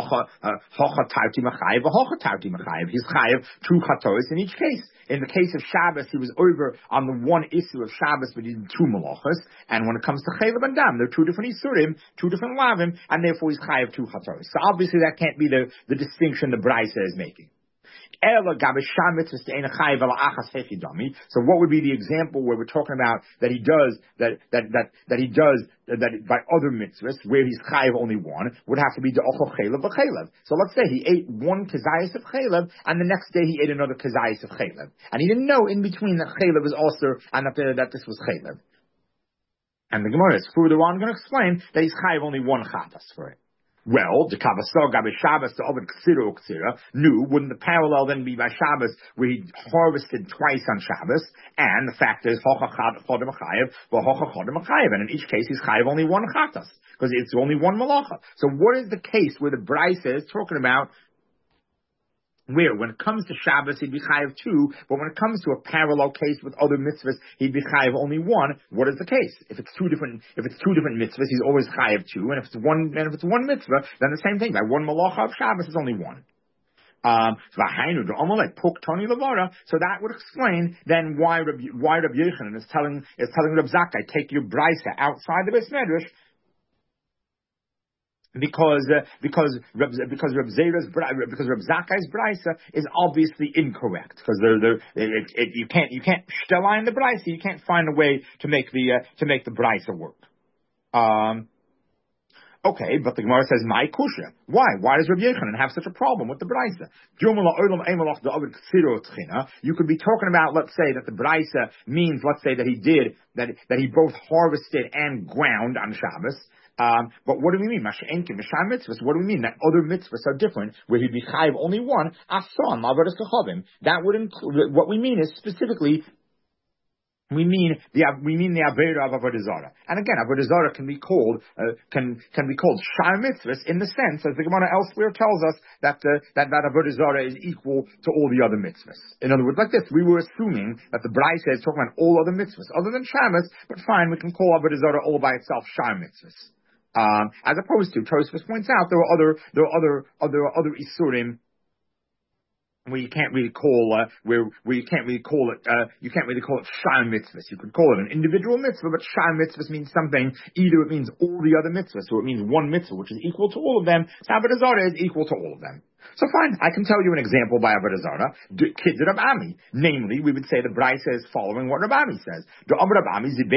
he's chayav two chatoris in each case. In the case of Shabbos, he was over on the one issue of Shabbos, but he did two malachas. And when it comes to chaylev and dam, they're two different isurim, two different lavim, and therefore he's chayav two chatoris. So obviously that can't be the distinction the Braisa is making. So what would be the example where we're talking about that he does that by other mitzvahs where he's chayav only one would have to be the ochel chaylev b'chaylev. So let's say he ate one kazayis of chaylev and the next day he ate another kazayis of chaylev, and he didn't know in between that chaylev was also and that this was chaylev. And the Gemara is further on going to explain that he's chayav only one chatas for it. Well, the Kavasaga Shabbos to Ovid Ksira Uksira, wouldn't the parallel then be by Shabbos where he harvested twice on Shabbos, and the fact is Hocha Chodem Chayev, Hocha Chodem Chayev, and in each case he's Chayev only one Chatas, because it's only one Malacha. So what is the case where the Braisa is talking about where when it comes to Shabbos he'd be chayav two, but when it comes to a parallel case with other mitzvahs he'd be chayav only one? What is the case? If it's two different mitzvahs, he's always chayav two, and if it's one mitzvah, then the same thing. By one malacha of Shabbos is only one. So that would explain then why Reb Yochanan is telling Reb Zakkai, take your Braisa outside the Beis Medrash. Because Reb Zakkai's Braisa is obviously incorrect, because you can't shtela in the Braisa, you can't find a way to make the Braisa work. Okay, but the Gemara says, "My kusha." Why does Reb Yochanan have such a problem with the Braisa? You could be talking about, let's say, that the Braisa means, let's say, that he both harvested and ground on Shabbos. But what do we mean? Mitzvahs. What do we mean? That other mitzvahs are different, where he'd be chayiv only one. That would include, what we mean is specifically we mean the Avera of Avodah Zarah. And again, Avodah Zarah can be called Shar Mitzvahs in the sense, as the Gemara elsewhere tells us, that Avodah Zarah is equal to all the other mitzvahs. In other words, like this, we were assuming that the Brisa is talking about all other mitzvahs, other than Shabbos, but fine, we can call Avodah Zarah all by itself Shar Mitzvahs. As opposed to, Tosfos points out, there are other Isurim where you can't really call you can't really call it shar mitzvahs. You could call it an individual mitzvah, but shar mitzvahs means something. Either it means all the other mitzvahs, or it means one mitzvah, which is equal to all of them. Avodah Zarah is equal to all of them. So fine, I can tell you an example by Avodah Zarah. Kids of Rab Ami. Namely, we would say the Brisa is following what Rab Ami says. Rab Ami says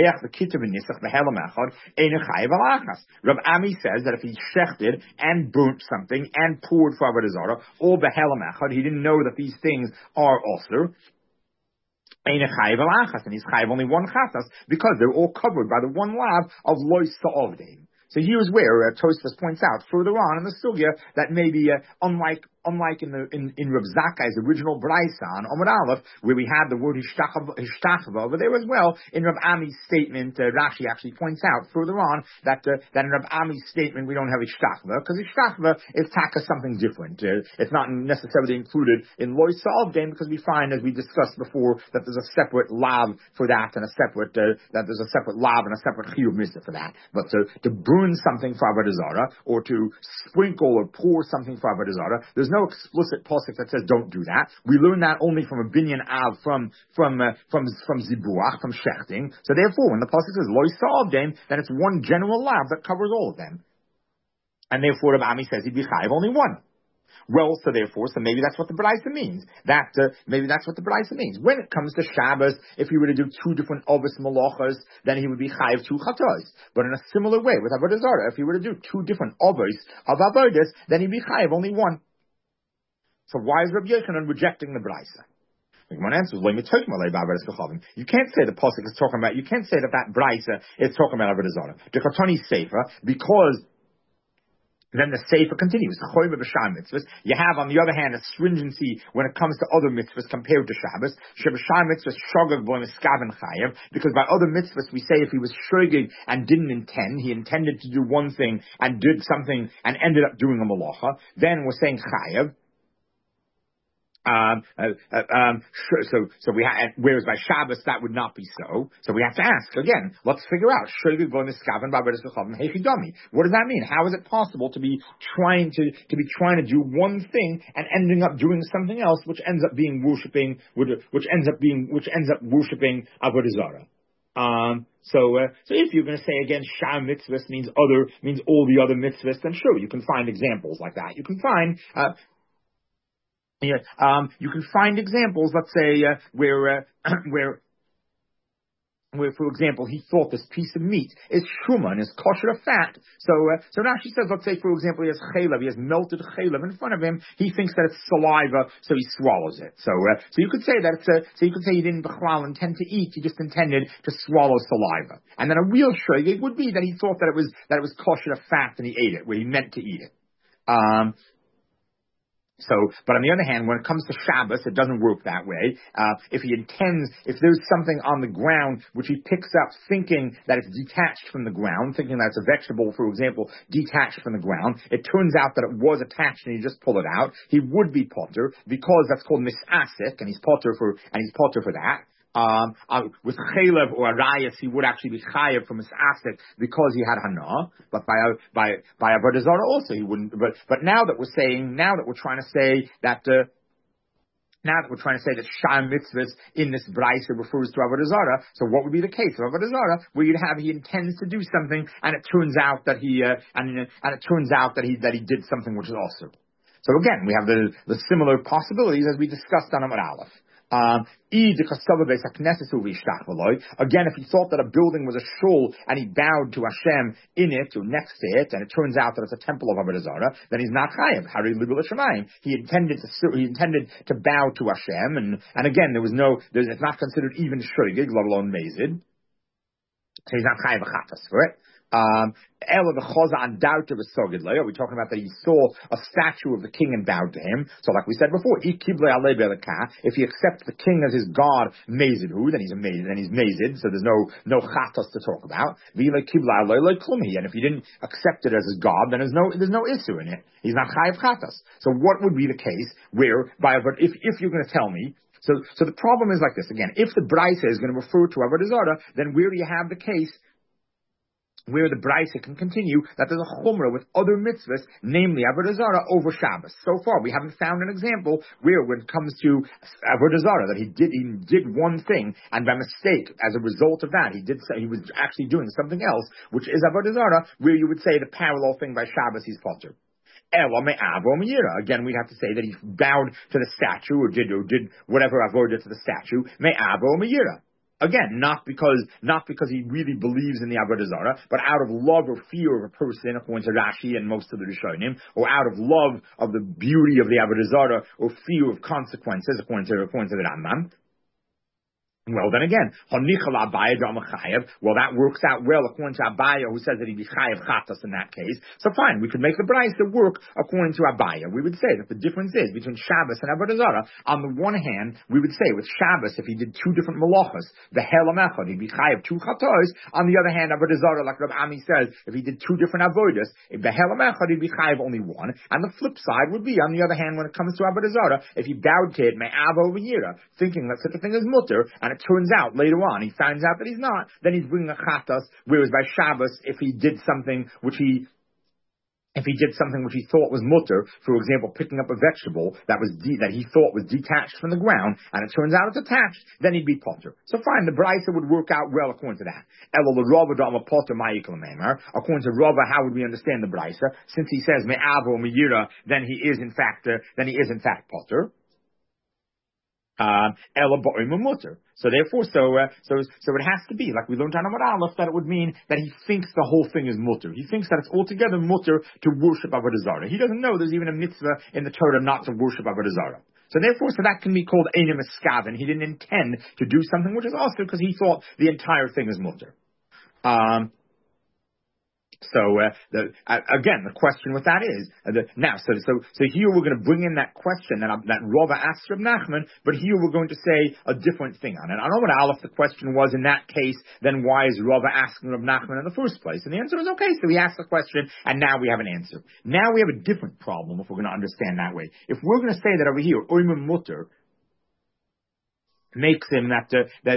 that if he shechted and burnt something and poured for Avodah Zarah, or behelam echad, he didn't know that these things are also. And he's chayiv only one chasas because they're all covered by the one lav of lois sa'avdein. So here's where Tosfos points out further on in the sugya that maybe unlike in Rav Zakkai's original Brisa on Amud Aleph, where we had the word hishtachva over there as well, in Rav Ami's statement, Rashi actually points out further on that in Rav Ami's statement we don't have hishtachva, because hishtachva is taka something different. It's not necessarily included in Lois Sa'avdein, because we find, as we discussed before, that there's a separate lav for that, and a separate lav and a separate chiyuv mitzvah for that. But to burn something for Avodah Zarah, or to sprinkle or pour something for Avodah Zarah, there's no explicit pasuk that says don't do that. We learn that only from a binyan av, from zibuach, from shechting. So therefore, when the pasuk says lo yisa'avdein, then it's one general lav that covers all of them. And therefore, Rabbi Ami says he'd be chayiv only one. Well, so maybe that's what the Brisa means. Maybe that's what the Brisa means. When it comes to Shabbos, if he were to do two different Ovis Malachas, then he would be chayiv two chatos. But in a similar way with Avodah Zarah, if he were to do two different Ovis of Avodas, then he'd be chayiv only one. So why is Rabbi Yochanan rejecting the Brisa? One answer is, you can't say the pasuk is talking about, you can't say that Brisa is talking about Avodah Zarah. The Chatoni Sefer, because then the Sefer continues. You have, on the other hand, a stringency when it comes to other mitzvahs compared to Shabbos. Because by other mitzvahs we say if he was shogeg and didn't intend, he intended to do one thing and did something and ended up doing a malacha, then we're saying chayav. Whereas by Shabbos that would not be so. So we have to ask again. Let's figure out. What does that mean? How is it possible to be trying to do one thing and ending up doing something else, which ends up being worshiping Avodah Zarah? So if you're going to say again, Shar mitzvahs means all the other mitzvahs, then sure, you can find examples like that. You can find. You can find examples, let's say, where, for example, he thought this piece of meat is shuman, is kosher fat. So Rashi says, let's say, for example, he has melted chaylev in front of him. He thinks that it's saliva, so he swallows it. So you could say that he didn't b'chlal intend to eat. He just intended to swallow saliva. And then a real shogeg would be that he thought that it was kosher fat and he ate it, where he meant to eat it. But on the other hand, when it comes to Shabbos, it doesn't work that way. If there's something on the ground which he picks up thinking that it's detached from the ground, thinking that it's a vegetable, for example, detached from the ground, it turns out that it was attached and he just pulled it out, he would be potter, because that's called misasik, and he's potter for that. With chaylev or arayas, he would actually be chayev from his asik because he had hana. But by Avodah Zarah also he wouldn't. But now that we're trying to say that Shar mitzvahs in this Brisa refers to Avodah Zarah, so what would be the case of Avodah Zarah, where you'd have he intends to do something and it turns out that he did something which is also. So again, we have the similar possibilities as we discussed on Amud Aleph. Again, if he thought that a building was a shul and he bowed to Hashem in it or next to it, and it turns out that it's a temple of Avodah Zarah, then he's not chayav. He intended to bow to Hashem, and again it's not considered even shogeg, let alone mazid. So he's not chayav chatas for it. Ela the choza and doubt of a sogid layer. We're talking about that he saw a statue of the king and bowed to him. So like we said before, if he accepts the king as his god, mezidhu, then he's mazid. So there's no chatas to talk about. And if he didn't accept it as his god, then there's no issue in it. He's not chayav chatas. So what would be the case where if you're going to tell me? So the problem is like this again. If the brisa is going to refer to avodah zarah, then where do you have the case where the brisa can continue that there's a chumrah with other mitzvahs, namely avodah zarah, over Shabbos? So far, we haven't found an example where, when it comes to avodah zarah, that he did one thing, and by mistake, as a result of that, he was actually doing something else, which is avodah zarah, where you would say the parallel thing by Shabbos, he's potter. Again, we'd have to say that he bowed to the statue or did whatever avodah to the statue. Again, not because he really believes in the avodah zarah, but out of love or fear of a person, according to Rashi and most of the Rishonim, or out of love of the beauty of the avodah zarah, or fear of consequences, according to the Rambam. Well, then again, well, that works out well according to Abaya, who says that he'd be chayav chatas in that case. So fine, we could make the brisa work according to Abaya. We would say that the difference is between Shabbos and avodah zarah. On the one hand, we would say with Shabbos, if he did two different malachas, the helam echad, he'd be chayav two chatos. On the other hand, avodah zarah, like Rav Ami says, if he did two different avodas, the helam echad, he'd be chayav only one. And the flip side would be, on the other hand, when it comes to avodah zarah, if he bowed to it me'ava over yira, thinking that such a thing is mutter, and it turns out later on, he finds out that he's not, then he's bringing a chatas, whereas by Shabbos, if he did something which he thought was mutter, for example, picking up a vegetable that he thought was detached from the ground, and it turns out it's attached, then he'd be potter. So fine, the brisa would work out well according to that. According to Rava, how would we understand the brisa? Since he says me'avo me'yira, then he is in fact potter. So therefore, so it has to be, like we learned on Amar Aleph, that it would mean that he thinks the whole thing is mutter. He thinks that it's altogether mutter to worship avodah zarah. He doesn't know there's even a mitzvah in the Torah not to worship avodah zarah. So therefore, that can be called einem eskaven. He didn't intend to do something which is also because he thought the entire thing is mutter. Again, the question with that is so here we're going to bring in that question that Rava asked Reb Nachman, but here we're going to say a different thing on it. I don't know what Aleph the question was in that case. Then why is Rava asking Reb Nachman in the first place? And the answer is okay. So he asked the question, and now we have an answer. Now we have a different problem if we're going to understand that way. If we're going to say that over here, Oimim Mutter makes him that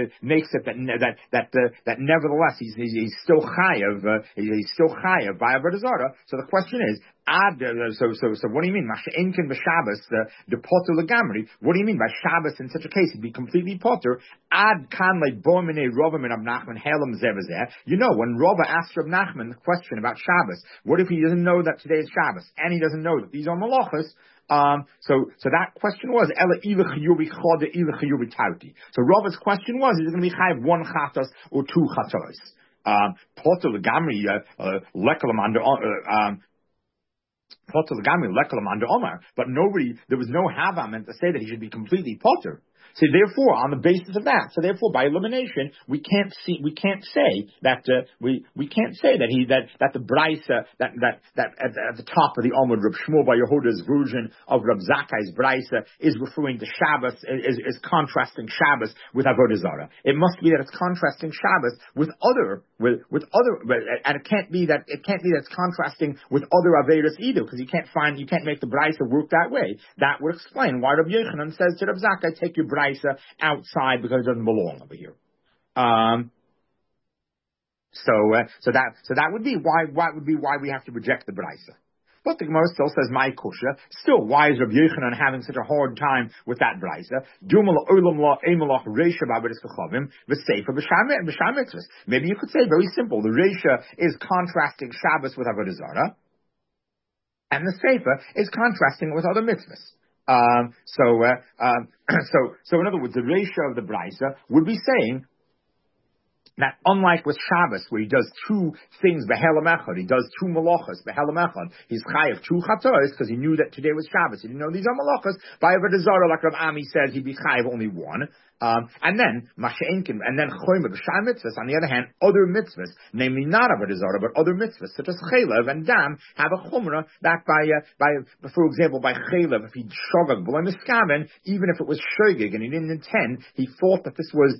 nevertheless he's still chayav by avodah zarah. So the question is, so what do you mean? Masha'enkin b'Shabbos the potter legamri. What do you mean by Shabbos in such a case? He'd be completely potter. Ad kan like bomine Rava min Rab Nachman helam zevazeh. You know, when Rava asked Rab Nachman the question about Shabbos, what if he doesn't know that today is Shabbos and he doesn't know that these are malachas? So that question was Ela ila chiyubi chode ila chiyubi tauti. So Rava's question was, is it going to be chayav one chatos or two chatos? Potter legamri lekalam under Omar, but there was no hava meant to say that he should be completely potter. So therefore, on the basis of that, by elimination, we can't say that the brisa that at the top of the Amud Reb Shmuel Bar Yehuda's version of Reb Zakkai's brisa is referring to Shabbos, is contrasting Shabbos with avodah zarah. It must be that it's contrasting Shabbos with other, and it can't be that it's contrasting with other avedas either, because you can't make the brisa work that way. That would explain why Reb Yochanan says to Reb Zakkai, take your brisa outside because it doesn't belong over here. So that would be why we have to reject the brisa. But the Gemara still says, "My kusha." Still, why is Rabbi Yochanan having such a hard time with that brisa? Maybe you could say very simple. The Reisha is contrasting Shabbos with avodah zarah, and the Seifa is contrasting it with other mitzvahs. So in other words, the ratio of the brisa would be saying that unlike with Shabbos, where he does two things, behelam echad, he does two malachas, behelam echad, he's chayav two chatos, because he knew that today was Shabbos. He didn't know these are malachas. By Avodah Zarah, like Rav Ami says, he'd be chayav only one. And then masha'enkin, and then choyma b'shai mitzvahs. On the other hand, other mitzvahs, namely not Avodah Zarah, but other mitzvahs such as chaylev and dam, have a chumrah that for example, by chaylev, if he shogag b'loy miskaven, even if it was shogig and he didn't intend, he thought that this was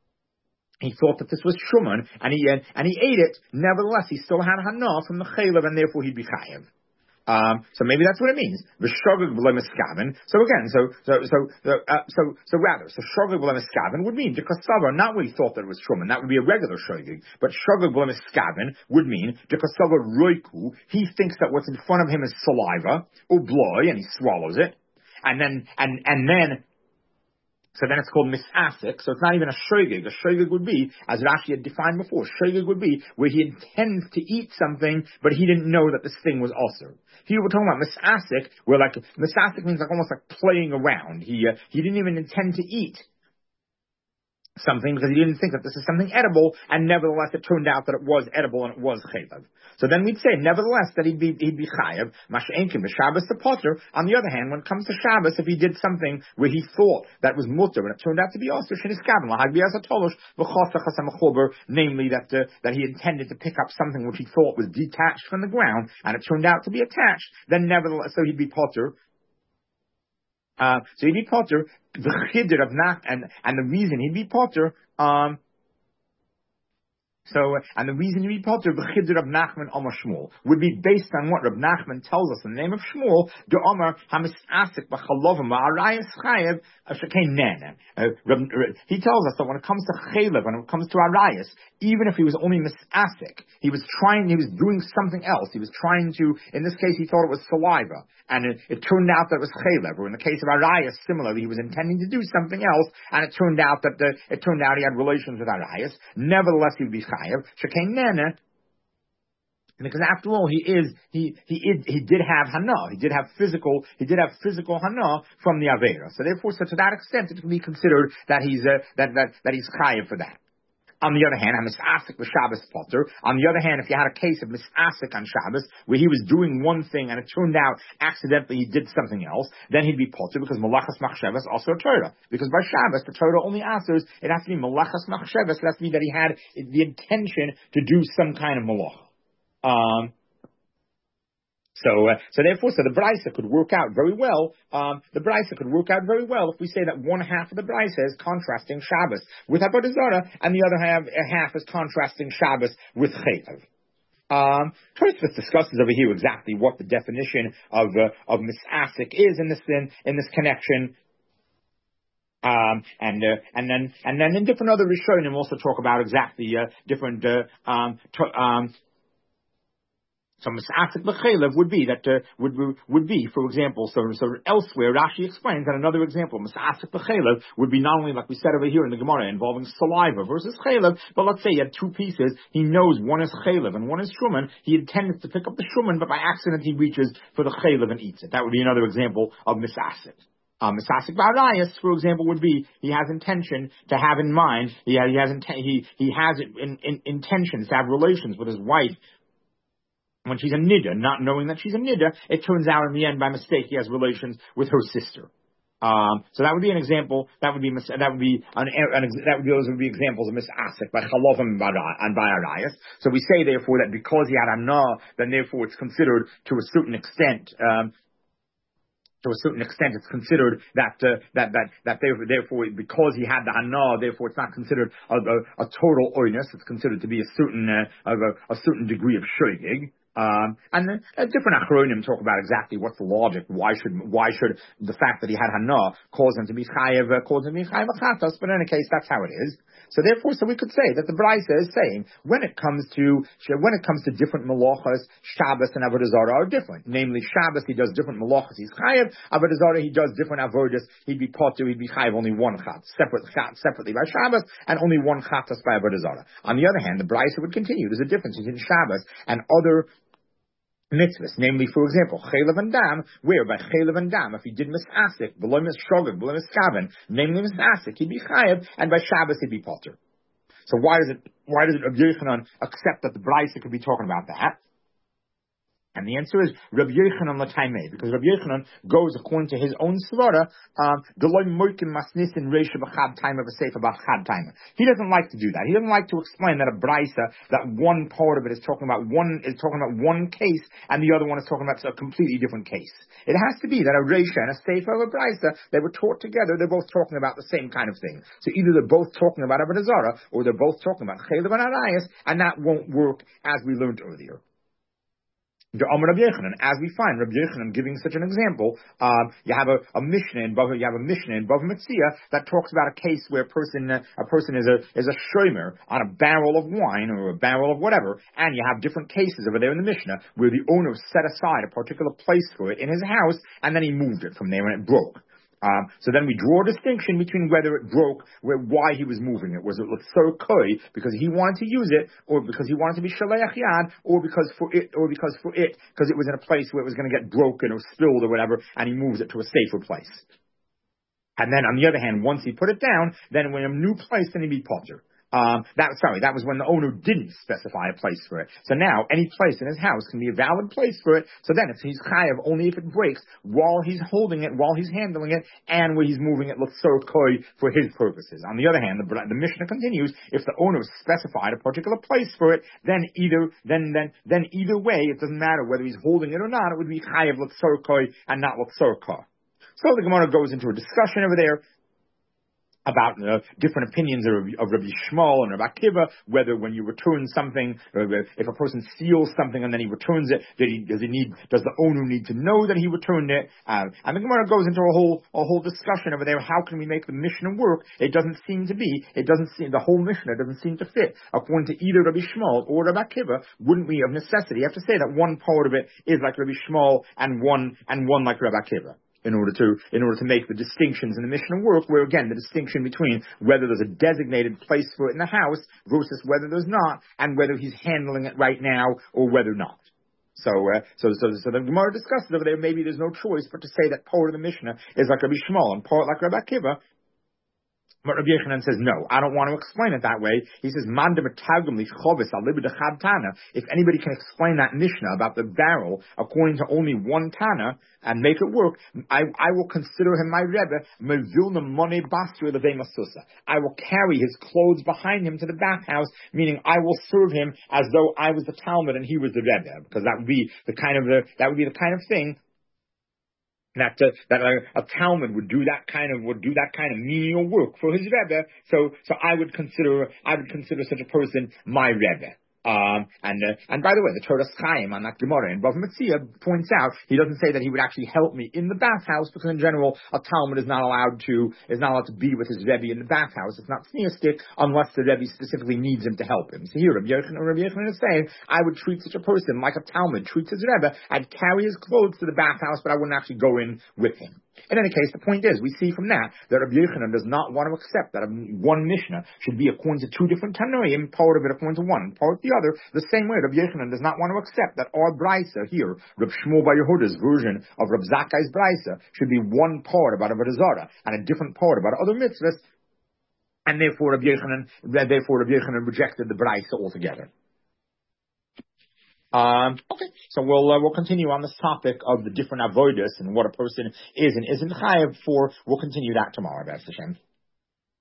shuman, and he ate it. Nevertheless, he still had hana from the chaylev, and therefore he'd be chayav. So maybe that's what it means. V'shogeg b'lo miskaven. So again, so shogeg b'lo miskaven would mean dekasava, not what he thought that it was shuman. That would be a regular shogeg. But shogeg b'lo miskaven would mean dekasava roiku. He thinks that what's in front of him is saliva or bloy, and he swallows it, and then. So then it's called misasik. So it's not even a shogeg. A shogeg would be, as Rashi had defined before, shogeg would be where he intends to eat something, but he didn't know that this thing was also. Here we're talking about misasik, where like misasik means like almost like playing around. He didn't even intend to eat something because he didn't think that this is something edible, and nevertheless it turned out that it was edible and it was chaylev. So then we'd say, nevertheless, that he'd be chayav, masha'enkim b'Shabbos to potter. On the other hand, when it comes to Shabbos, if he did something where he thought that was mutter and it turned out to be also sheniskaven lahagbias atolosh v'chosachas hamachober, namely that he intended to pick up something which he thought was detached from the ground and it turned out to be attached, then nevertheless, so he'd be potter. So he'd be potter, the chiddur of Nach, and the reason he'd be potter, and the reason he'd be potter, the chiddur of Nachman Omar Shmuel, would be based on what Rab Nachman tells us in the name of Shmuel, the Omar Hamisasik b'chalovim ba'arayas chayev ashakei nenen. He tells us that when it comes to chaylev, when it comes to arayas, even if he was only misasik, he was doing something else. He was trying to, in this case, he thought it was saliva, and it turned out that it was chaylev. Or in the case of arayas, similarly, he was intending to do something else, and it turned out he had relations with arayas. Nevertheless, he would be chayev shekei nenen. Because after all, he did have hana. He did have physical hana from the avera. So therefore, to that extent, it can be considered that he's chayiv for that. On the other hand, misasik b'Shabbos potter. On the other hand, if you had a case of misasik on Shabbos, where he was doing one thing and it turned out accidentally he did something else, then he'd be potter, because malachas machshavas also a Torah. Because by Shabbos, the Torah only answers, it has to be malachas machshavas. It has to be that he had the intention to do some kind of malach. So therefore, the Braisa could work out very well. If we say that one half of the Braisa is contrasting Shabbos with Avodah Zarah, and the other half is contrasting Shabbos with Chaylev. Tosfos discusses over here exactly what the definition of misasik is in this connection. And then in different other Rishonim also talk about exactly different. So misasik b'chaylev would be that would be, for example, so elsewhere Rashi explains that another example misasik b'chaylev would be not only like we said over here in the Gemara involving saliva versus chaylev, but let's say he had two pieces. He knows one is chaylev and one is shuman. He intends to pick up the shuman, but by accident he reaches for the chaylev and eats it. That would be another example of misasik. Misasik b'arayas, for example, would be he has intention to have in mind. He has intentions to have relations with his wife when she's a niddah, not knowing that she's a niddah. It turns out in the end, by mistake, he has relations with her sister. So that would be an example. Those would be examples of misasik by chalovim and by arayas. So we say therefore that because he had hana, then therefore it's considered to a certain extent. It's considered that therefore, because he had the hana, therefore it's not considered a total oinus. It's considered to be a certain degree of shogeg. And different achronim talk about exactly what's the logic. Why should the fact that he had hana cause him to be chayev achatas? But in any case, that's how it is. So therefore, we could say that the Braisa is saying when it comes to different malachas, Shabbos and Avodah Zarah are different. Namely, Shabbos he does different malachas, he's chayev. Avodah Zarah he does different avodas. He'd be potter, he'd be chayev only one chat separately by Shabbos, and only one chatas by Avodah Zarah. On the other hand, the Braisa would continue. There's a difference between Shabbos and other mitzvahs, namely, for example, chaylev and dam, where by chaylev and dam, if he did misasik, below miskogeg, below miskaven, namely misasik, he'd be chayev, and by Shabbos he'd be potter. So why does Rabbi Yochanan accept that the Braisa could be talking about that? And the answer is Rabbi Yochanan l'taimei, because Rabbi Yochanan goes according to his own svara, Deloy moikim masnisin reisha b'chad timer v'sefer b'chad timer. He doesn't like to do that. He doesn't like to explain that a brisa, that one part of it is talking about one case, and the other one is talking about a completely different case. It has to be that a reisha and a sefer of a brisa, they were taught together. They're both talking about the same kind of thing. So either they're both talking about Avodah Zarah, or they're both talking about chaylev and arayos, and that won't work as we learned earlier. The Amar Rabbi Yochanan, as we find Rabbi Yochanan giving such an example, you have a Mishnah in Bava Metzia that talks about a case where a person is a shomer on a barrel of wine or a barrel of whatever, and you have different cases over there in the Mishnah where the owner set aside a particular place for it in his house, and then he moved it from there and it broke. So then we draw a distinction between whether it broke, why he was moving it. Was it l'tzor koi, because he wanted to use it, or because he wanted to be shaleach yad, or because it was in a place where it was going to get broken or spilled or whatever, and he moves it to a safer place. And then on the other hand, once he put it down, then when a new place, then he'd be potter. That was when the owner didn't specify a place for it. So now, any place in his house can be a valid place for it. So then, if he's chayav only if it breaks while he's holding it, while he's handling it, and when he's moving it, l'tzor koi, for his purposes. On the other hand, the Mishnah continues: if the owner specified a particular place for it, then either way, it doesn't matter whether he's holding it or not. It would be chayav l'tzor koi and not l'tzor koi. So the Gemara goes into a discussion over there about different opinions of Rabbi Shmuel and Rabbi Akiva, whether when you return something, if a person steals something and then he returns it, does the owner need to know that he returned it? And the Gemara goes into a whole discussion over there. How can we make the Mishnah work? The whole Mishnah doesn't seem to fit according to either Rabbi Shmuel or Rabbi Akiva. Wouldn't we of necessity have to say that one part of it is like Rabbi Shmuel and one like Rabbi Akiva? In order to make the distinctions in the Mishnah work, where again the distinction between whether there's a designated place for it in the house versus whether there's not, and whether he's handling it right now or whether not. So the Gemara discusses over there. Maybe there's no choice but to say that part of the Mishnah is like Rabbi Shmuel and part like Rabbi Akiva. But Rabbi Yochanan says, no, I don't want to explain it that way. He says, if anybody can explain that Mishnah about the barrel according to only one Tana and make it work, I will consider him my Rebbe. I will carry his clothes behind him to the bathhouse, meaning I will serve him as though I was the Talmud and he was the Rebbe, because that would be the kind of thing that a Talmud would do that kind of menial work for his Rebbe. So I would consider such a person my Rebbe. And by the way, the Torah Chaim on that Gemara in Bava Metzia points out he doesn't say that he would actually help me in the bathhouse, because in general a Talmud is not allowed to be with his Rebbe in the bathhouse. It's not sneistic unless the Rebbe specifically needs him to help him. So here Rabbi Yochanan is saying, I would treat such a person like a Talmud treats his Rebbe. I'd carry his clothes to the bathhouse, but I wouldn't actually go in with him. In any case, the point is, we see from that Rabbi Yochanan does not want to accept that one Mishnah should be according to two different Tanoim, part of it according to one, and part of the other. The same way, Rabbi Yochanan does not want to accept that our Braisa here, Reb Shmuel Bar Yehuda's version of Reb Zakkai's Braisa, should be one part about Avodah Zarah and a different part about other mitzvahs, and therefore Rabbi Yochanan rejected the Braisa altogether. Okay, so we'll continue on this topic of the different avodas and what a person is and isn't chayav for. We'll continue that tomorrow, B'ez Hashem.